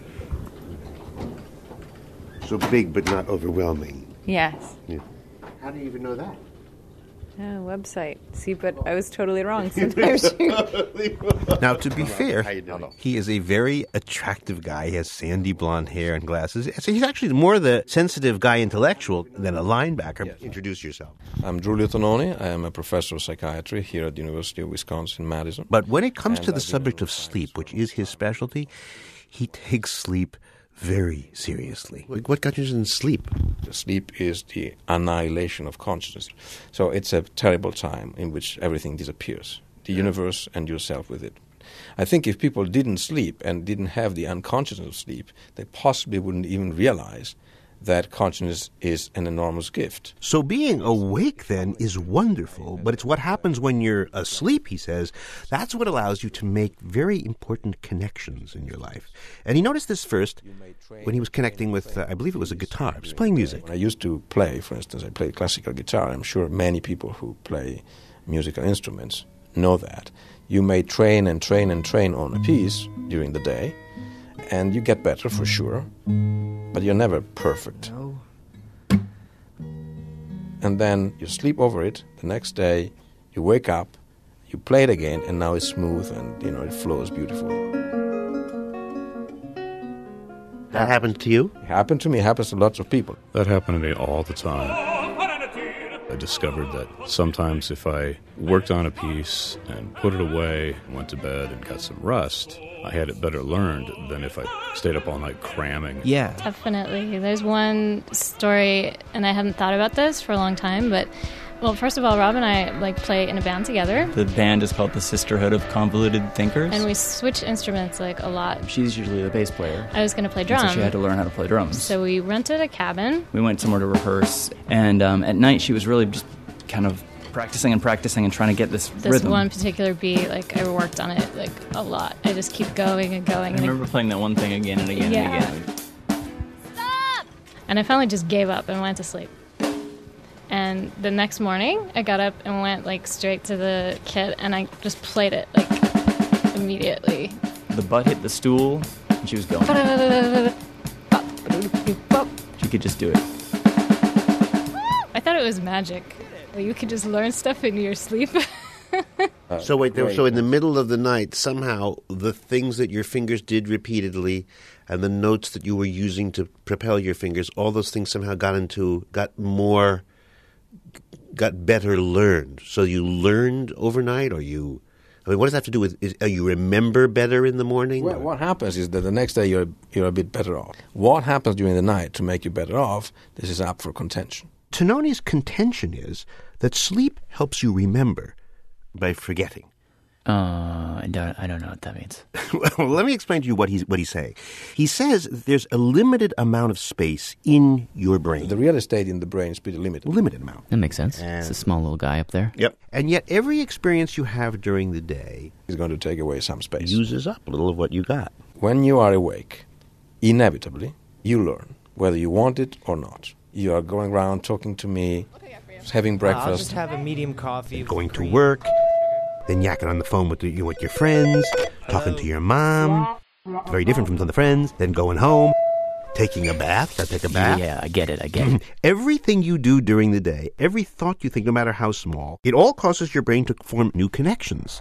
Speaker 11: So big, but not overwhelming.
Speaker 22: Yes.
Speaker 11: Yeah. How do you even know that?
Speaker 22: Yeah, website. See, but I was totally wrong. Sometimes you...
Speaker 11: Now, to be fair, he is a very attractive guy. He has sandy blonde hair and glasses. So he's actually more the sensitive guy intellectual than a linebacker. Yes. Introduce yourself.
Speaker 10: I'm Giulio Tononi. I am a professor of psychiatry here at the University of Wisconsin-Madison.
Speaker 11: But when it comes
Speaker 10: And
Speaker 11: to the
Speaker 10: I've been
Speaker 11: subject of sleep, which is his specialty, he takes sleep very seriously. What got you in sleep?
Speaker 10: Sleep is the annihilation of consciousness. So it's a terrible time in which everything disappears, the universe and yourself with it. I think if people didn't sleep and didn't have the unconsciousness of sleep, they possibly wouldn't even realize that consciousness is an enormous gift.
Speaker 11: So being awake, then, is wonderful, but it's what happens when you're asleep, he says. That's what allows you to make very important connections in your life. And he noticed this first when he was connecting with, uh, I believe it was a guitar. He was playing music.
Speaker 10: When I used to play, for instance, I played classical guitar. I'm sure many people who play musical instruments know that. You may train and train and train on a piece during the day, and you get better for sure, but you're never perfect.
Speaker 13: No.
Speaker 10: And then you sleep over it. The next day, you wake up, you play it again, and now it's smooth and, you know, it flows beautifully.
Speaker 11: That happened to you?
Speaker 10: It happened to me. It happens to lots of people.
Speaker 2: That happened to me all the time. I discovered that sometimes if I worked on a piece and put it away, went to bed and got some rest, I had it better learned than if I stayed up all night cramming.
Speaker 3: Yeah.
Speaker 23: Definitely. There's one story, and I hadn't thought about this for a long time, but, well, first of all, Rob and I, like, play in a band together.
Speaker 3: The band is called the Sisterhood of Convoluted Thinkers.
Speaker 23: And we switch instruments, like, a lot.
Speaker 3: She's usually the bass player.
Speaker 23: I was going to play drums.
Speaker 3: So she had to learn how to play drums.
Speaker 23: So we rented a cabin.
Speaker 3: We went somewhere to rehearse, and um, at night she was really just kind of practicing and practicing and trying to get this,
Speaker 23: this
Speaker 3: rhythm.
Speaker 23: This one particular beat, like, I worked on it, like, a lot. I just keep going and going.
Speaker 3: I
Speaker 23: and
Speaker 3: remember I, playing that one thing again and again
Speaker 23: yeah.
Speaker 3: and again.
Speaker 23: Stop! And I finally just gave up and went to sleep. And the next morning, I got up and went, like, straight to the kit, and I just played it, like, immediately.
Speaker 3: The butt hit the stool, and she was going. She could just do it.
Speaker 23: I thought it was magic. You could just learn stuff in your sleep.
Speaker 11: uh, so wait, there, so in the middle of the night, somehow the things that your fingers did repeatedly and the notes that you were using to propel your fingers, all those things somehow got into, got more, got better learned. So you learned overnight, or you, I mean, what does that have to do with, is, uh, you remember better in the morning?
Speaker 10: Well, what happens is that the next day you're, you're a bit better off. What happens during the night to make you better off, this is up for contention.
Speaker 11: Tononi's contention is that sleep helps you remember by forgetting.
Speaker 6: Uh, I don't, I don't know what that means.
Speaker 11: Well, let me explain to you what he's, what he's saying. He says there's a limited amount of space in your brain.
Speaker 10: The real estate in the brain is pretty limited.
Speaker 11: Limited amount.
Speaker 6: That makes sense. And it's a small little guy up there.
Speaker 11: Yep. And yet every experience you have during the day
Speaker 10: is going to take away some space.
Speaker 11: Uses up a little of what you got.
Speaker 10: When you are awake, inevitably, you learn, whether you want it or not. You are going around talking to me, having breakfast.
Speaker 13: I'll just have a medium coffee.
Speaker 11: Going to work, then yakking on the phone with, the, with your friends, talking to your mom. Very different from some of the friends. Then going home, taking a bath. Gotta take a bath.
Speaker 6: Yeah, I get it, I get it.
Speaker 11: Everything you do during the day, every thought you think, no matter how small, it all causes your brain to form new connections.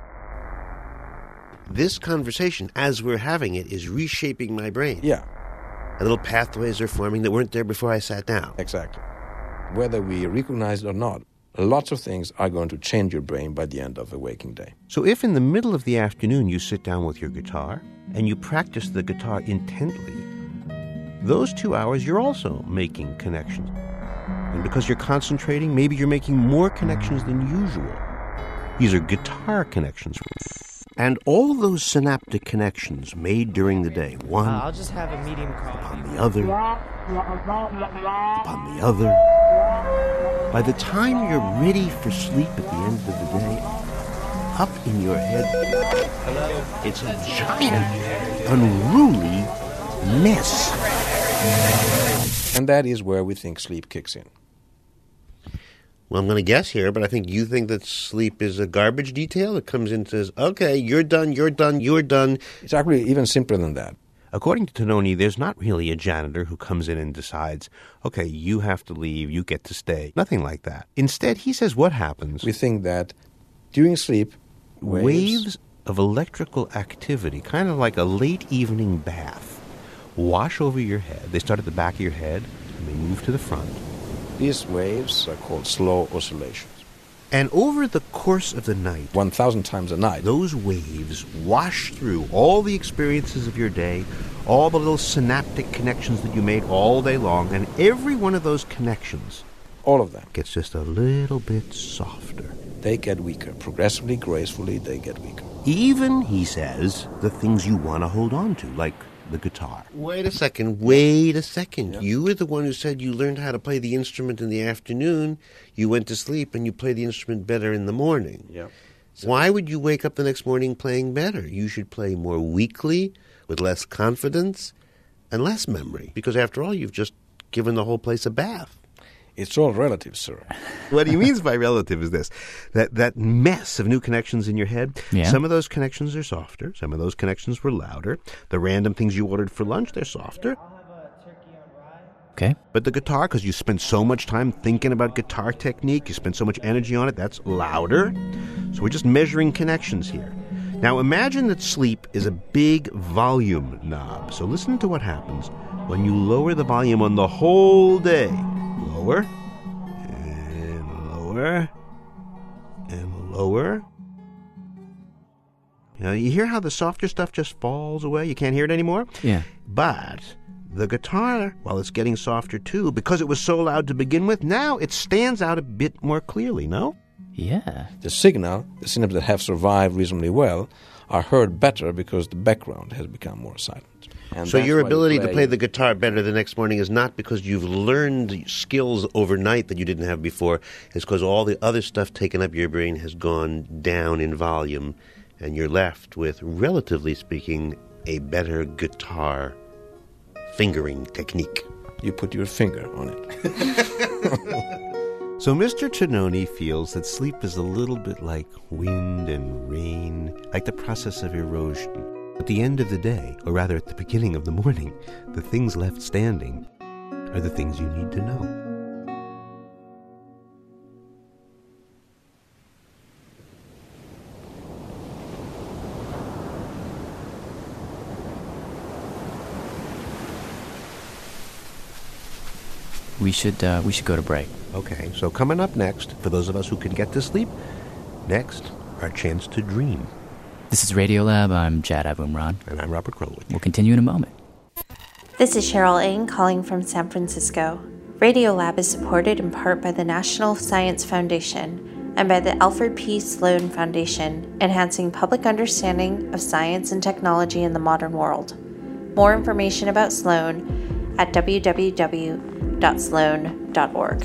Speaker 11: This conversation, as we're having it, is reshaping my brain.
Speaker 10: Yeah.
Speaker 11: Little pathways are forming that weren't there before I sat down.
Speaker 10: Exactly. Whether we recognize it or not, lots of things are going to change your brain by the end of a waking day.
Speaker 11: So if in the middle of the afternoon you sit down with your guitar and you practice the guitar intently, those two hours you're also making connections. And because you're concentrating, maybe you're making more connections than usual. These are guitar connections. And all those synaptic connections made during the day, one
Speaker 13: uh, I'll just have a medium coffee.
Speaker 11: Upon the other, upon the other. By the time you're ready for sleep at the end of the day, up in your head,
Speaker 13: Hello?
Speaker 11: It's a giant, unruly mess.
Speaker 10: And that is where we think sleep kicks in.
Speaker 11: Well, I'm going to guess here, but I think you think that sleep is a garbage detail that comes in and says, okay, you're done, you're done, you're done.
Speaker 10: It's actually even simpler than that.
Speaker 11: According to Tononi, there's not really a janitor who comes in and decides, okay, you have to leave, you get to stay. Nothing like that. Instead, he says what happens.
Speaker 10: We think that during sleep, waves,
Speaker 11: waves of electrical activity, kind of like a late evening bath, wash over your head. They start at the back of your head, and they move to the front.
Speaker 10: These waves are called slow oscillations.
Speaker 11: And over the course of the night,
Speaker 10: one thousand times a night,
Speaker 11: those waves wash through all the experiences of your day, all the little synaptic connections that you made all day long, and every one of those connections,
Speaker 10: all of them,
Speaker 11: gets just a little bit softer.
Speaker 10: They get weaker. Progressively, gracefully, they get weaker.
Speaker 11: Even, he says, the things you want to hold on to, like the guitar. Wait a second, wait a second. Yep. You were the one who said you learned how to play the instrument in the afternoon, you went to sleep, and you play the instrument better in the morning.
Speaker 10: Yep.
Speaker 11: So why would you wake up the next morning playing better? You should play more weakly, with less confidence, and less memory. Because after all, you've just given the whole place a bath.
Speaker 10: It's all relative, sir.
Speaker 11: What he means by relative is this. That that mess of new connections in your head,
Speaker 6: Yeah.
Speaker 11: some of those connections are softer, some of those connections were louder. The random things you ordered for lunch, they're softer.
Speaker 6: Okay.
Speaker 11: But the guitar, because you spend so much time thinking about guitar technique, you spend so much energy on it, that's louder. So we're just measuring connections here. Now imagine that sleep is a big volume knob. So listen to what happens when you lower the volume on the whole day. Lower, and lower, and lower. Now, you hear how the softer stuff just falls away? You can't hear it anymore?
Speaker 6: Yeah.
Speaker 11: But the guitar, while it's getting softer too, because it was so loud to begin with, now it stands out a bit more clearly, no?
Speaker 6: Yeah.
Speaker 10: The signal, the signals that have survived reasonably well, are heard better because the background has become more silent. And
Speaker 11: so
Speaker 10: that's
Speaker 11: your
Speaker 10: why
Speaker 11: ability
Speaker 10: you
Speaker 11: to play the guitar better the next morning is not because you've learned skills overnight that you didn't have before. It's because all the other stuff taken up your brain has gone down in volume, and you're left with, relatively speaking, a better guitar fingering technique.
Speaker 10: You put your finger on it.
Speaker 11: So Mister Tononi feels that sleep is a little bit like wind and rain, like the process of erosion. At the end of the day, or rather at the beginning of the morning, the things left standing are the things you need to know.
Speaker 6: We should uh, we should go to break.
Speaker 11: Okay, so coming up next, for those of us who can get to sleep, next, our chance to dream.
Speaker 6: This is Radiolab. I'm Jad Abumrad.
Speaker 11: And I'm Robert Krulwich.
Speaker 6: We'll continue in a moment.
Speaker 4: This is Cheryl Ng calling from San Francisco. Radiolab is supported in part by the National Science Foundation and by the Alfred P. Sloan Foundation, enhancing public understanding of science and technology in the modern world. More information about Sloan at w w w dot sloan dot org.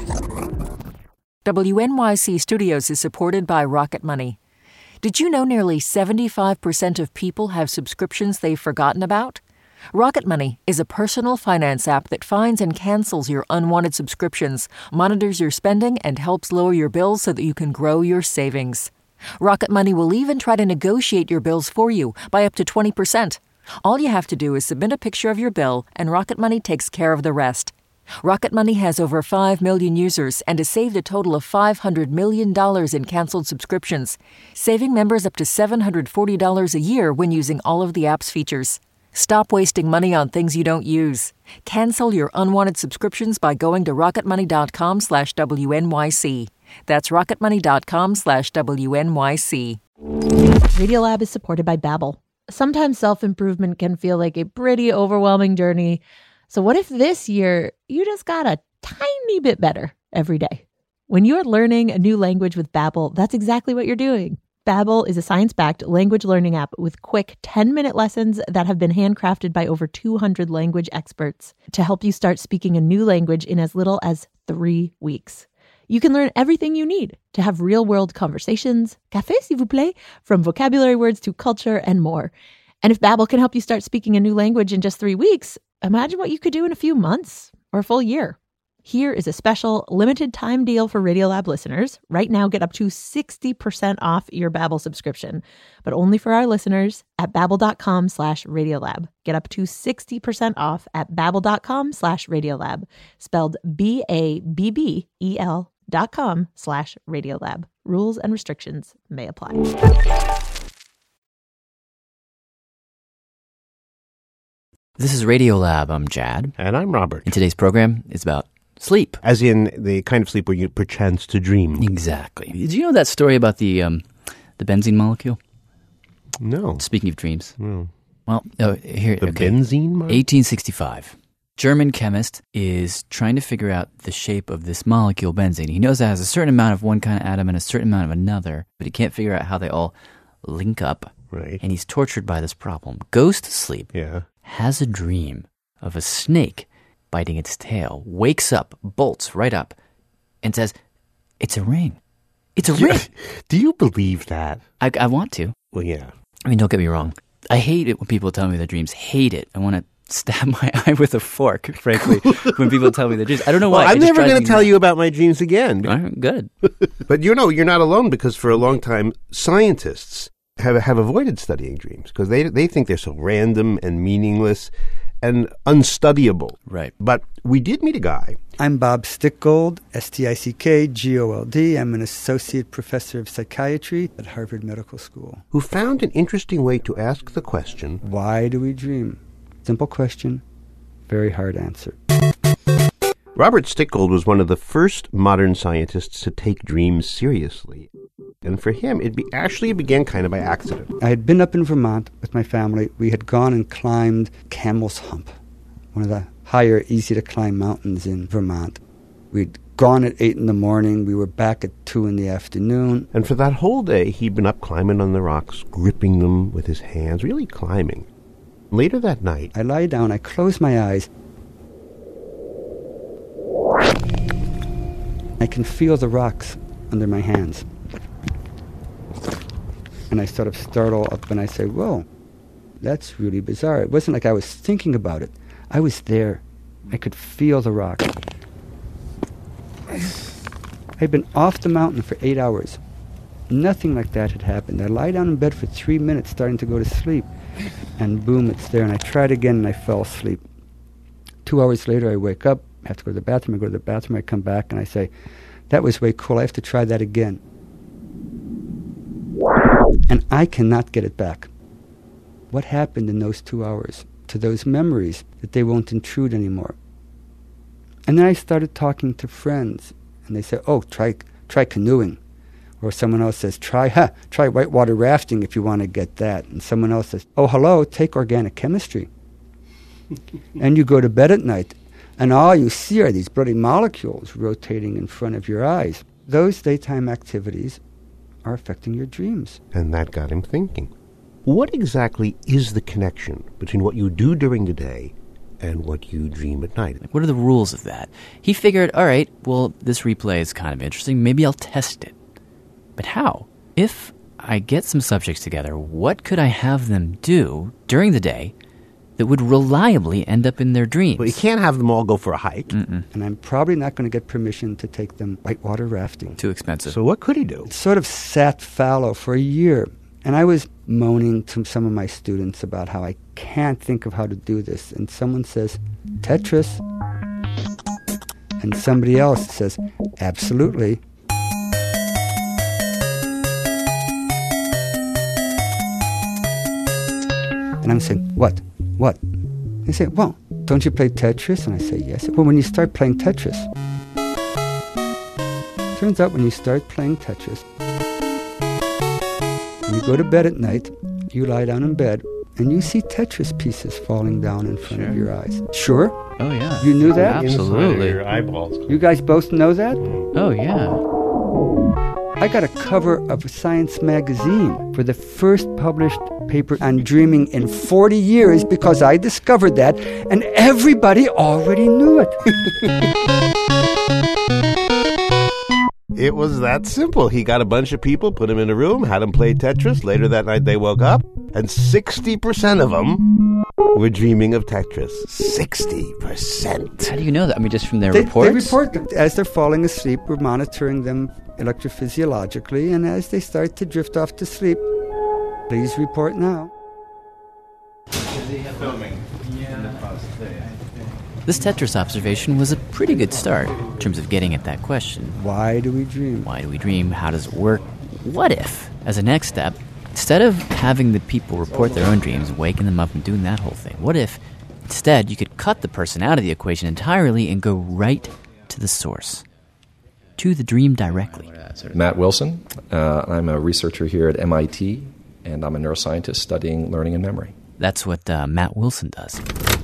Speaker 19: W N Y C Studios is supported by Rocket Money. Did you know nearly seventy-five percent of people have subscriptions they've forgotten about? Rocket Money is a personal finance app that finds and cancels your unwanted subscriptions, monitors your spending, and helps lower your bills so that you can grow your savings. Rocket Money will even try to negotiate your bills for you by up to twenty percent. All you have to do is submit a picture of your bill, and Rocket Money takes care of the rest. Rocket Money has over five million users and has saved a total of five hundred million dollars in canceled subscriptions, saving members up to seven hundred forty dollars a year when using all of the app's features. Stop wasting money on things you don't use. Cancel your unwanted subscriptions by going to rocketmoney.com slash WNYC. That's rocketmoney.com slash WNYC.
Speaker 1: Radiolab is supported by Babbel. Sometimes self-improvement can feel like a pretty overwhelming journey. So what if this year you just got a tiny bit better every day? When you're learning a new language with Babbel, that's exactly what you're doing. Babbel is a science-backed language learning app with quick ten-minute lessons that have been handcrafted by over two hundred language experts to help you start speaking a new language in as little as three weeks. You can learn everything you need to have real-world conversations, café s'il vous plaît, from vocabulary words to culture and more. And if Babbel can help you start speaking a new language in just three weeks, imagine what you could do in a few months or a full year. Here is a special limited time deal for Radiolab listeners. Right now, get up to sixty percent off your Babbel subscription, but only for our listeners at babbel.com slash Radiolab. Get up to sixty percent off at babbel.com slash Radiolab, spelled B A B B E L dot com slash Radiolab. Rules and restrictions may apply.
Speaker 6: This is Radiolab. I'm Jad.
Speaker 11: And I'm Robert.
Speaker 6: And today's program is about sleep.
Speaker 11: As in the kind of sleep where you perchance to dream.
Speaker 6: Exactly. Did you know that story about the um, the benzene molecule?
Speaker 11: No.
Speaker 6: Speaking of dreams.
Speaker 11: No.
Speaker 6: Well, oh, here.
Speaker 11: The
Speaker 6: okay.
Speaker 11: benzene molecule?
Speaker 6: eighteen sixty-five. German chemist is trying to figure out the shape of this molecule, benzene. He knows it has a certain amount of one kind of atom and a certain amount of another, but he can't figure out how they all link up.
Speaker 11: Right.
Speaker 6: And he's tortured by this problem. Goes to sleep.
Speaker 11: Yeah.
Speaker 6: Has a dream of a snake biting its tail. Wakes up, bolts right up, and says, "It's a ring. It's a ring."
Speaker 11: Do you believe that?
Speaker 6: I, I want to.
Speaker 11: Well, yeah.
Speaker 6: I mean, don't get me wrong. I hate it when people tell me their dreams. Hate it. I want to stab my eye with a fork, frankly, when people tell me their dreams. I don't know why.
Speaker 11: Well, I'm never going to tell nuts. you about my dreams again.
Speaker 6: All right, good.
Speaker 11: But you know, you're not alone, because for a long time, scientists have have avoided studying dreams because they they think they're so random and meaningless and unstudyable.
Speaker 6: Right.
Speaker 11: But we did meet a guy.
Speaker 7: I'm Bob Stickgold, S T I C K G O L D. I'm an associate professor of psychiatry at Harvard Medical School.
Speaker 11: Who found an interesting way to ask the question,
Speaker 7: why do we dream? Simple question, very hard answer.
Speaker 11: Robert Stickgold was one of the first modern scientists to take dreams seriously. And for him, it be, actually began kind of by accident.
Speaker 7: I had been up in Vermont with my family. We had gone and climbed Camel's Hump, one of the higher, easy-to-climb mountains in Vermont. We'd gone at eight in the morning. We were back at two in the afternoon.
Speaker 11: And for that whole day, he'd been up climbing on the rocks, gripping them with his hands, really climbing. Later that night,
Speaker 7: I lie down, I close my eyes. I can feel the rocks under my hands. And I sort of startle up and I say, whoa, that's really bizarre. It wasn't like I was thinking about it. I was there. I could feel the rock. I'd been off the mountain for eight hours. Nothing like that had happened. I lie down in bed for three minutes starting to go to sleep. And boom, it's there. And I tried again and I fell asleep. Two hours later, I wake up. I have to go to the bathroom. I go to the bathroom. I come back and I say, that was way cool. I have to try that again. And I cannot get it back. What happened in those two hours to those memories that they won't intrude anymore? And then I started talking to friends. And they say, oh, try try canoeing. Or someone else says, try huh, try whitewater rafting if you want to get that. And someone else says, oh, hello, take organic chemistry. And you go to bed at night, and all you see are these bloody molecules rotating in front of your eyes. Those daytime activities are affecting your dreams.
Speaker 11: And that got him thinking. What exactly is the connection between what you do during the day and what you dream at night?
Speaker 6: What are the rules of that? He figured, all right, well, this replay is kind of interesting. Maybe I'll test it. But how? If I get some subjects together, what could I have them do during the day that would reliably end up in their dreams?
Speaker 11: Well, you can't have them all go for a hike.
Speaker 6: Mm-mm.
Speaker 7: And I'm probably not going to get permission to take them whitewater rafting.
Speaker 6: Too expensive.
Speaker 11: So what could he do?
Speaker 7: It sort of sat fallow for a year. And I was moaning to some of my students about how I can't think of how to do this. And someone says, Tetris. And somebody else says, absolutely. And I'm saying, what? What? They say, well, don't you play Tetris? And I say, yes. Well, when you start playing Tetris, turns out when you start playing Tetris, when you go to bed at night, you lie down in bed, and you see Tetris pieces falling down in front sure. of your eyes. Sure?
Speaker 6: Oh, yeah.
Speaker 7: You knew that?
Speaker 6: Absolutely.
Speaker 10: Your eyeballs.
Speaker 7: You guys both know that?
Speaker 6: Oh, yeah.
Speaker 7: I got a cover of Science magazine for the first published paper on dreaming in forty years because I discovered that, and everybody already knew it.
Speaker 11: It was that simple. He got a bunch of people, put them in a room, had them play Tetris. Later that night they woke up, and sixty percent of them were dreaming of Tetris. sixty percent.
Speaker 6: How do you know that? I mean, just from their
Speaker 7: they,
Speaker 6: reports?
Speaker 7: They report that as they're falling asleep, we're monitoring them electrophysiologically, and as they start to drift off to sleep, please report now.
Speaker 6: This Tetris observation was a pretty good start in terms of getting at that question.
Speaker 7: Why do we dream?
Speaker 6: Why do we dream? How does it work? What if, as a next step, instead of having the people report their own dreams, waking them up and doing that whole thing, what if instead you could cut the person out of the equation entirely and go right to the source, to the dream directly.
Speaker 8: Matt Wilson. Uh, I'm a researcher here at M I T, and I'm a neuroscientist studying learning and memory.
Speaker 6: That's what uh, Matt Wilson does.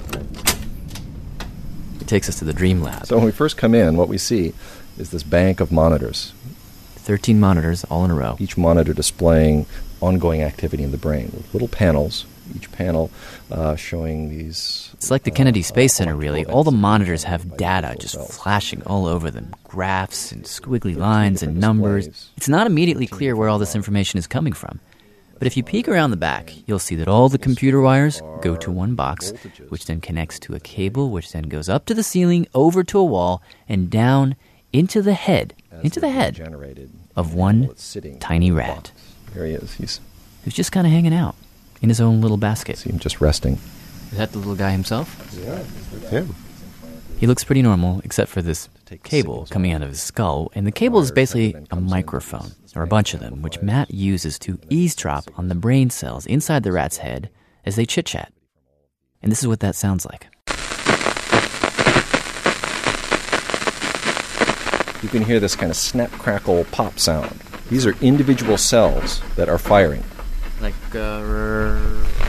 Speaker 6: He takes us to the Dream Lab.
Speaker 8: So when we first come in, what we see is this bank of monitors.
Speaker 6: thirteen monitors all in a row.
Speaker 8: Each monitor displaying ongoing activity in the brain with little panels, each panel uh, showing these...
Speaker 6: It's like the Kennedy Space Center, really. All the monitors have data just flashing all over them. Graphs and squiggly lines and numbers. It's not immediately clear where all this information is coming from. But if you peek around the back, you'll see that all the computer wires go to one box, which then connects to a cable, which then goes up to the ceiling, over to a wall, and down into the head, into the head of one tiny rat.
Speaker 8: Here he is. He's
Speaker 6: who's just kind of hanging out in his own little basket.
Speaker 8: See him just resting.
Speaker 6: Is that the little guy himself?
Speaker 11: Yeah, him.
Speaker 6: He looks pretty normal, except for this cable coming out of his skull. And the cable is basically a microphone, or a bunch of them, which Matt uses to eavesdrop on the brain cells inside the rat's head as they chit-chat. And this is what that sounds like.
Speaker 8: You can hear this kind of snap, crackle, pop sound. These are individual cells that are firing.
Speaker 6: Like, uh,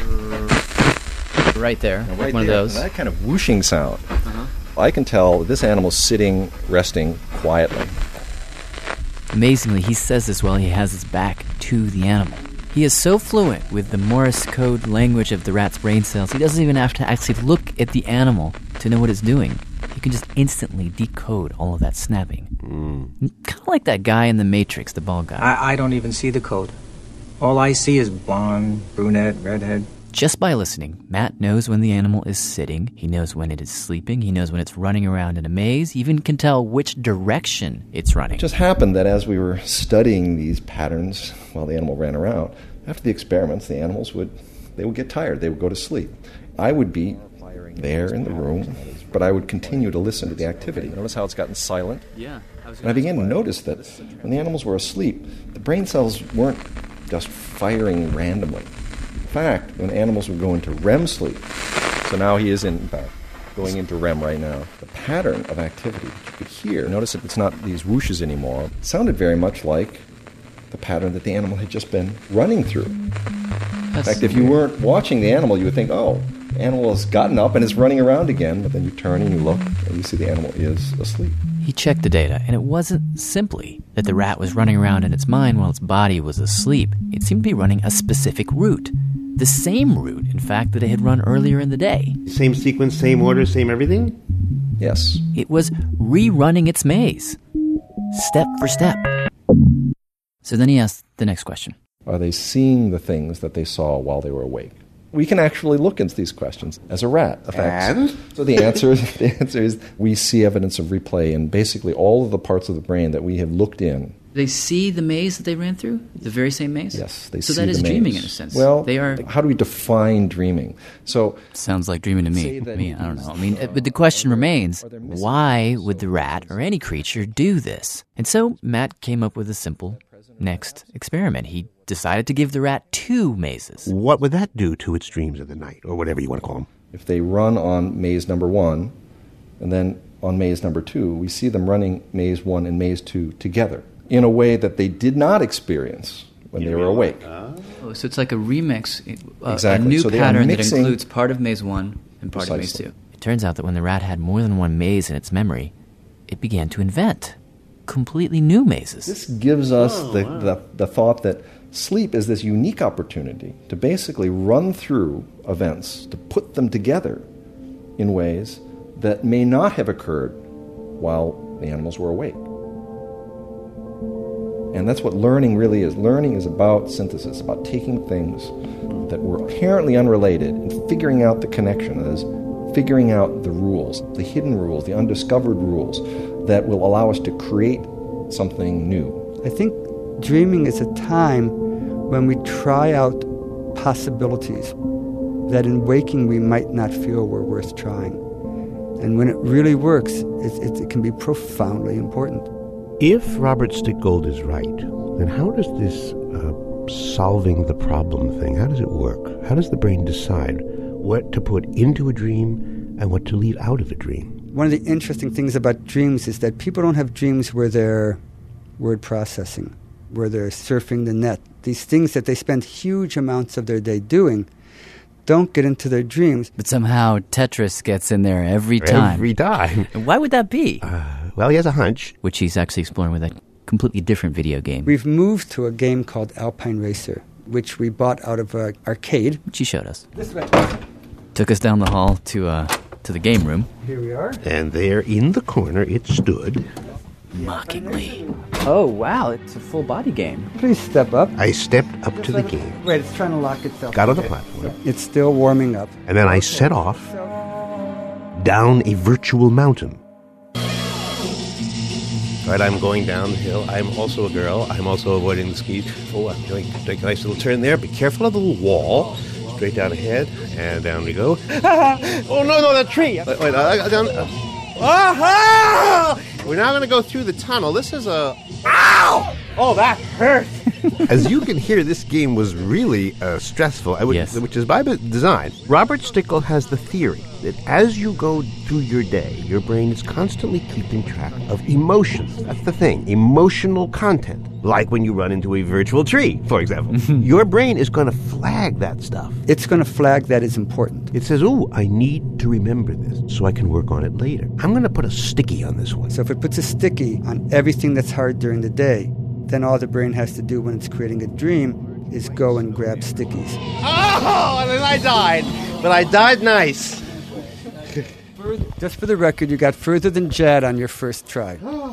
Speaker 6: right there,
Speaker 8: Now,
Speaker 6: like
Speaker 8: right
Speaker 6: one
Speaker 8: there,
Speaker 6: of those.
Speaker 8: That kind of whooshing sound.
Speaker 6: Uh-huh.
Speaker 8: I can tell this animal's sitting, resting quietly.
Speaker 6: Amazingly, he says this while he has his back to the animal. He is so fluent with the Morse code language of the rat's brain cells, he doesn't even have to actually look at the animal to know what it's doing. He can just instantly decode all of that snapping. Mm. Kind of like that guy in The Matrix, the bald guy.
Speaker 9: I, I don't even see the code. All I see is blonde, brunette, redhead.
Speaker 6: Just by listening, Matt knows when the animal is sitting, he knows when it is sleeping, he knows when it's running around in a maze, he even can tell which direction it's running.
Speaker 8: It just happened that as we were studying these patterns while the animal ran around, after the experiments, the animals would, they would get tired, they would go to sleep. I would be there in the room, but I would continue to listen to the activity. Notice how it's gotten silent?
Speaker 6: Yeah. I was
Speaker 8: and I began to notice that when the animals were asleep, the brain cells weren't just firing randomly. In fact, when animals would go into R E M sleep, so now he is in fact going into R E M right now, the pattern of activity that you could hear, notice that it's not these whooshes anymore, it sounded very much like the pattern that the animal had just been running through.
Speaker 6: That's
Speaker 8: in fact, if you weren't watching the animal, you would think, oh, the animal has gotten up and is running around again, but then you turn and you look, and you see the animal is asleep.
Speaker 6: He checked the data, and it wasn't simply that the rat was running around in its mind while its body was asleep. It seemed to be running a specific route. The same route, in fact, that it had run earlier in the day.
Speaker 11: Same sequence, same order, same everything?
Speaker 8: Yes.
Speaker 6: It was rerunning its maze, step for step. So then he asked the next question.
Speaker 8: Are they seeing the things that they saw while they were awake? We can actually look into these questions as a rat affects.
Speaker 11: And?
Speaker 8: So the answer, the answer is we see evidence of replay in basically all of the parts of the brain that we have looked in.
Speaker 6: They see the maze that they ran through? The very same maze?
Speaker 8: Yes, they
Speaker 6: so
Speaker 8: see
Speaker 6: that
Speaker 8: the
Speaker 6: is
Speaker 8: maze.
Speaker 6: dreaming in a sense.
Speaker 8: Well,
Speaker 6: they are.
Speaker 8: How do we define dreaming? So
Speaker 6: sounds like dreaming to me. I mean, I don't know. I mean, but the question remains: why would the rat or any creature do this? And so Matt came up with a simple next experiment. He decided to give the rat two mazes.
Speaker 11: What would that do to its dreams of the night, or whatever you want to call them?
Speaker 8: If they run on maze number one, and then on maze number two, we see them running maze one and maze two together in a way that they did not experience when they were awake.
Speaker 6: Oh, so it's like a remix, uh,
Speaker 8: Exactly.
Speaker 6: a new
Speaker 8: So they are
Speaker 6: pattern
Speaker 8: mixing-
Speaker 6: that includes part of maze one and part
Speaker 8: Precisely.
Speaker 6: of maze two. It turns out that when the rat had more than one maze in its memory, it began to invent completely new mazes.
Speaker 8: This gives us
Speaker 11: Oh,
Speaker 8: the,
Speaker 11: wow.
Speaker 8: the, the thought that sleep is this unique opportunity to basically run through events, to put them together in ways that may not have occurred while the animals were awake. And that's what learning really is. Learning is about synthesis, about taking things that were apparently unrelated and figuring out the connection, that is, figuring out the rules, the hidden rules, the undiscovered rules that will allow us to create something new.
Speaker 7: I think dreaming is a time when we try out possibilities that in waking we might not feel were worth trying. And when it really works, it, it, it can be profoundly important.
Speaker 11: If Robert Stickgold is right, then how does this uh, solving the problem thing, how does it work? How does the brain decide what to put into a dream and what to leave out of a dream?
Speaker 7: One of the interesting things about dreams is that people don't have dreams where they're word processing, where they're surfing the net. These things that they spend huge amounts of their day doing don't get into their dreams.
Speaker 6: But somehow Tetris gets in there every time.
Speaker 11: Every time.
Speaker 6: And why would that be?
Speaker 11: Uh, well, he has a hunch.
Speaker 6: Which he's actually exploring with a completely different video game.
Speaker 7: We've moved to a game called Alpine Racer, which we bought out of an arcade.
Speaker 6: Which he showed us.
Speaker 7: This way.
Speaker 6: Took us down the hall to uh, to the game room.
Speaker 7: Here we are.
Speaker 11: And there in the corner it stood.
Speaker 6: Mockingly. Oh, wow, it's a full body game.
Speaker 7: Please step up.
Speaker 11: I stepped up to the game.
Speaker 7: Wait, it's trying to lock itself.
Speaker 11: Got on the
Speaker 7: Okay.
Speaker 11: platform.
Speaker 7: It's still warming up.
Speaker 11: And then I set off down a virtual mountain. Right, I'm going downhill. I'm also a girl. I'm also avoiding the skis. Oh, I'm doing, doing a nice little turn there. Be careful of the little wall. Straight down ahead, and down we go. Oh, no, no, that tree. Wait, wait, uh, down. Uh, ah! We're now going to go through the tunnel. This is a... Ow! Oh, that hurt. As you can hear, this game was really uh, stressful, I would,
Speaker 6: Yes.
Speaker 11: which is by design. Robert Stickle has the theory that as you go through your day, your brain is constantly keeping track of emotions. That's the thing, emotional content. Like when you run into a virtual tree, for example. Your brain is going to flag that stuff.
Speaker 7: It's going to flag that is important.
Speaker 11: It says, oh, I need to remember this so I can work on it later. I'm going to put a sticky on this one.
Speaker 7: So if it puts a sticky on everything that's hard during the day, then all the brain has to do when it's creating a dream is go and grab stickies.
Speaker 11: Oh, and then I died. But I died nice.
Speaker 7: Just for the record, you got further than Jad on your first try.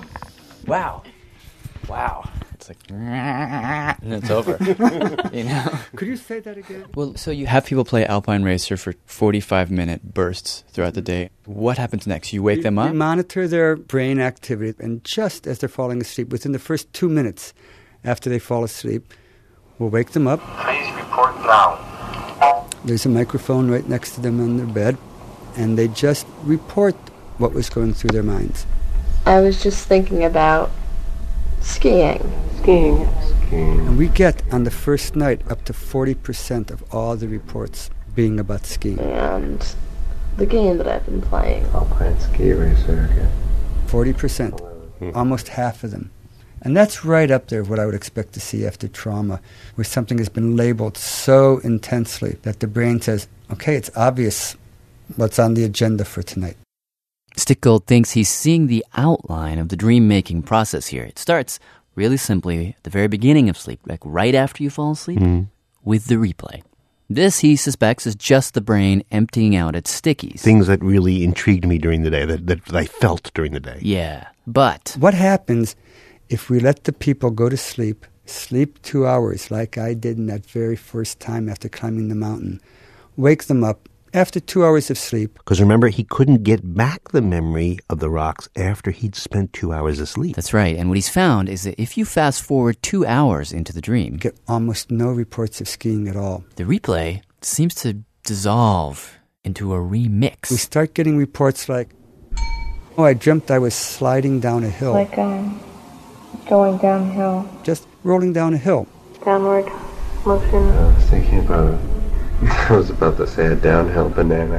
Speaker 6: Wow. Wow. It's like, and it's over. You know?
Speaker 7: Could you say that again?
Speaker 6: Well, so you have people play Alpine Racer for forty-five minute bursts throughout the day. What happens next? You wake
Speaker 7: we,
Speaker 6: them up?
Speaker 7: We monitor their brain activity, and just as they're falling asleep, within the first two minutes after they fall asleep, we'll wake them up.
Speaker 12: Please report now.
Speaker 7: There's a microphone right next to them on their bed, and they just report what was going through their minds.
Speaker 16: I was just thinking about skiing.
Speaker 12: Skiing. Skiing.
Speaker 7: And we get, on the first night, up to forty percent of all the reports being about skiing.
Speaker 16: And the game that I've been playing.
Speaker 12: Alpine Ski Racer again.
Speaker 7: forty percent. Almost half of them. And that's right up there what I would expect to see after trauma, where something has been labeled so intensely that the brain says, okay, it's obvious what's on the agenda for tonight.
Speaker 6: Stickle thinks he's seeing the outline of the dream-making process here. It starts really simply at the very beginning of sleep, like right after you fall asleep,
Speaker 11: Mm-hmm.
Speaker 6: with the replay. This, he suspects, is just the brain emptying out its stickies.
Speaker 11: Things that really intrigued me during the day, that, that I felt during the day.
Speaker 6: Yeah, but
Speaker 7: what happens if we let the people go to sleep, sleep two hours like I did in that very first time after climbing the mountain, wake them up after two hours of sleep?
Speaker 11: Because remember, he couldn't get back the memory of the rocks after he'd spent two hours asleep.
Speaker 6: That's right. And what he's found is that if you fast forward two hours into the dream,
Speaker 7: you get almost no reports of skiing at all.
Speaker 6: The replay seems to dissolve into a remix.
Speaker 7: We start getting reports like, oh, I dreamt I was sliding down a hill.
Speaker 16: Like um, going downhill.
Speaker 7: Just rolling down a hill.
Speaker 16: Downward motion.
Speaker 12: I was thinking about, I was about to say a downhill banana.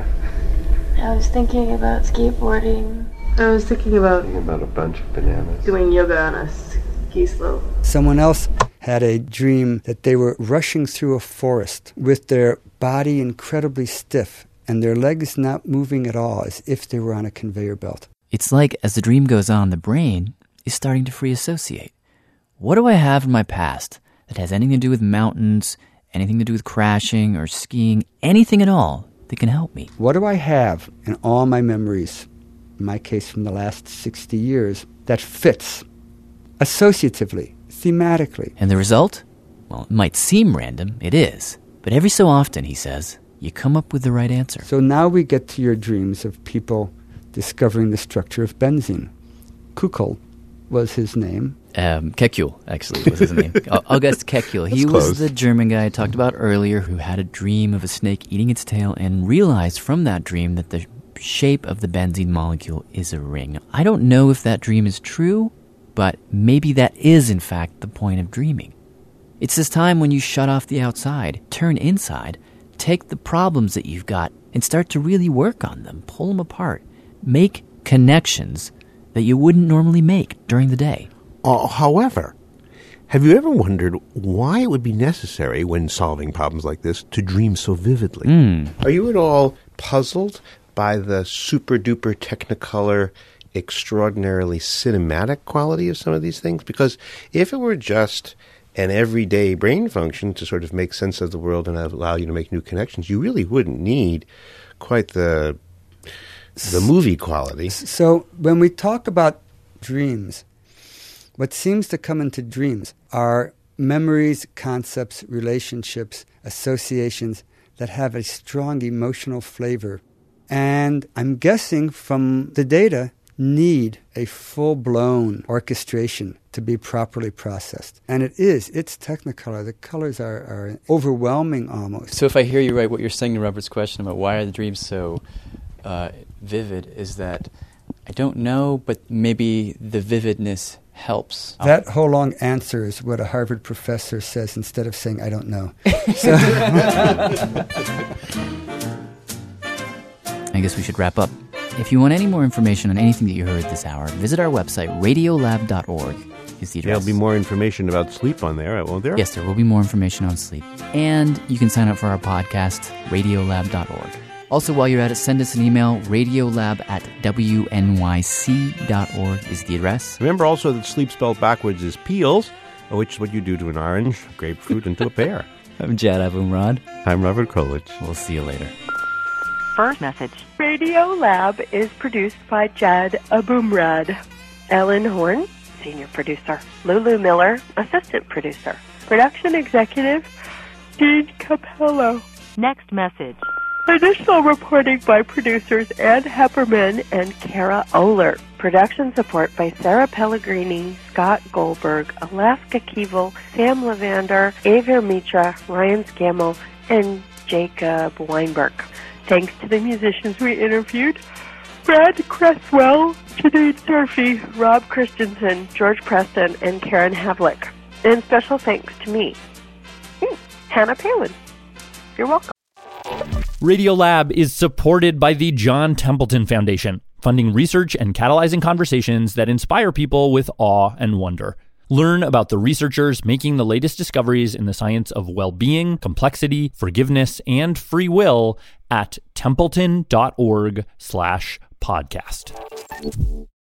Speaker 16: I was thinking about skateboarding. I was thinking about
Speaker 12: Thinking about a bunch of bananas.
Speaker 16: doing yoga on a ski slope.
Speaker 7: Someone else had a dream that they were rushing through a forest with their body incredibly stiff and their legs not moving at all, as if they were on a conveyor belt.
Speaker 6: It's like as the dream goes on, the brain is starting to free associate. What do I have in my past that has anything to do with mountains, anything to do with crashing or skiing, anything at all that can help me?
Speaker 7: What do I have in all my memories, in my case from the last sixty years, that fits associatively, thematically?
Speaker 6: And the result? Well, it might seem random. It is. But every so often, he says, you come up with the right answer.
Speaker 7: So now we get to your dreams of people discovering the structure of benzene. Kukul was his name.
Speaker 6: Um, Kekule, actually, was his name. August Kekule. He
Speaker 11: That's
Speaker 6: was
Speaker 11: close.
Speaker 6: the German guy I talked about earlier who had a dream of a snake eating its tail and realized from that dream that the shape of the benzene molecule is a ring. I don't know if that dream is true, but maybe that is, in fact, the point of dreaming. It's this time when you shut off the outside, turn inside, take the problems that you've got, and start to really work on them, pull them apart, make connections that you wouldn't normally make during the day.
Speaker 11: Uh, however, have you ever wondered why it would be necessary when solving problems like this to dream so vividly?
Speaker 6: Mm.
Speaker 11: Are you at all puzzled by the super-duper technicolor, extraordinarily cinematic quality of some of these things? Because if it were just an everyday brain function to sort of make sense of the world and allow you to make new connections, you really wouldn't need quite the the movie quality.
Speaker 7: So when we talk about dreams, what seems to come into dreams are memories, concepts, relationships, associations that have a strong emotional flavor. And I'm guessing from the data, need a full-blown orchestration to be properly processed. And it is. It's Technicolor. The colors are, are overwhelming almost.
Speaker 3: So if I hear you right, what you're saying to Robert's question about why are the dreams so uh, vivid is that I don't know, but maybe the vividness helps.
Speaker 7: That whole long answer is what a Harvard professor says instead of saying, I don't know. So
Speaker 6: I guess we should wrap up. If you want any more information on anything that you heard this hour, visit our website, radiolab dot org is the address.
Speaker 11: There'll be more information about sleep on there, won't there?
Speaker 6: Yes, there will be more information on sleep. And you can sign up for our podcast, radiolab dot org. Also, while you're at it, send us an email, radiolab at w n y c dot org is the address.
Speaker 11: Remember also that sleep spelled backwards is peels, which is what you do to an orange, grapefruit, and to a pear.
Speaker 6: I'm Jad Abumrad.
Speaker 11: I'm Robert Colich.
Speaker 6: We'll see you later.
Speaker 15: First message. Radio Lab is produced by Jad Abumrad. Ellen Horn, senior producer. Lulu Miller, assistant producer. Production executive, Dean Capello. Next message. Additional reporting by producers Ann Hepperman and Kara Oler. Production support by Sarah Pellegrini, Scott Goldberg, Alaska Keevel, Sam Lavander, Aver Mitra, Ryan Scammell, and Jacob Weinberg. Thanks to the musicians we interviewed, Brad Cresswell, Janine Durfee, Rob Christensen, George Preston, and Karen Havlick. And special thanks to me, hmm, Hannah Palin. You're welcome.
Speaker 17: Radiolab is supported by the John Templeton Foundation, funding research and catalyzing conversations that inspire people with awe and wonder. Learn about the researchers making the latest discoveries in the science of well-being, complexity, forgiveness, and free will at templeton dot org slash podcast.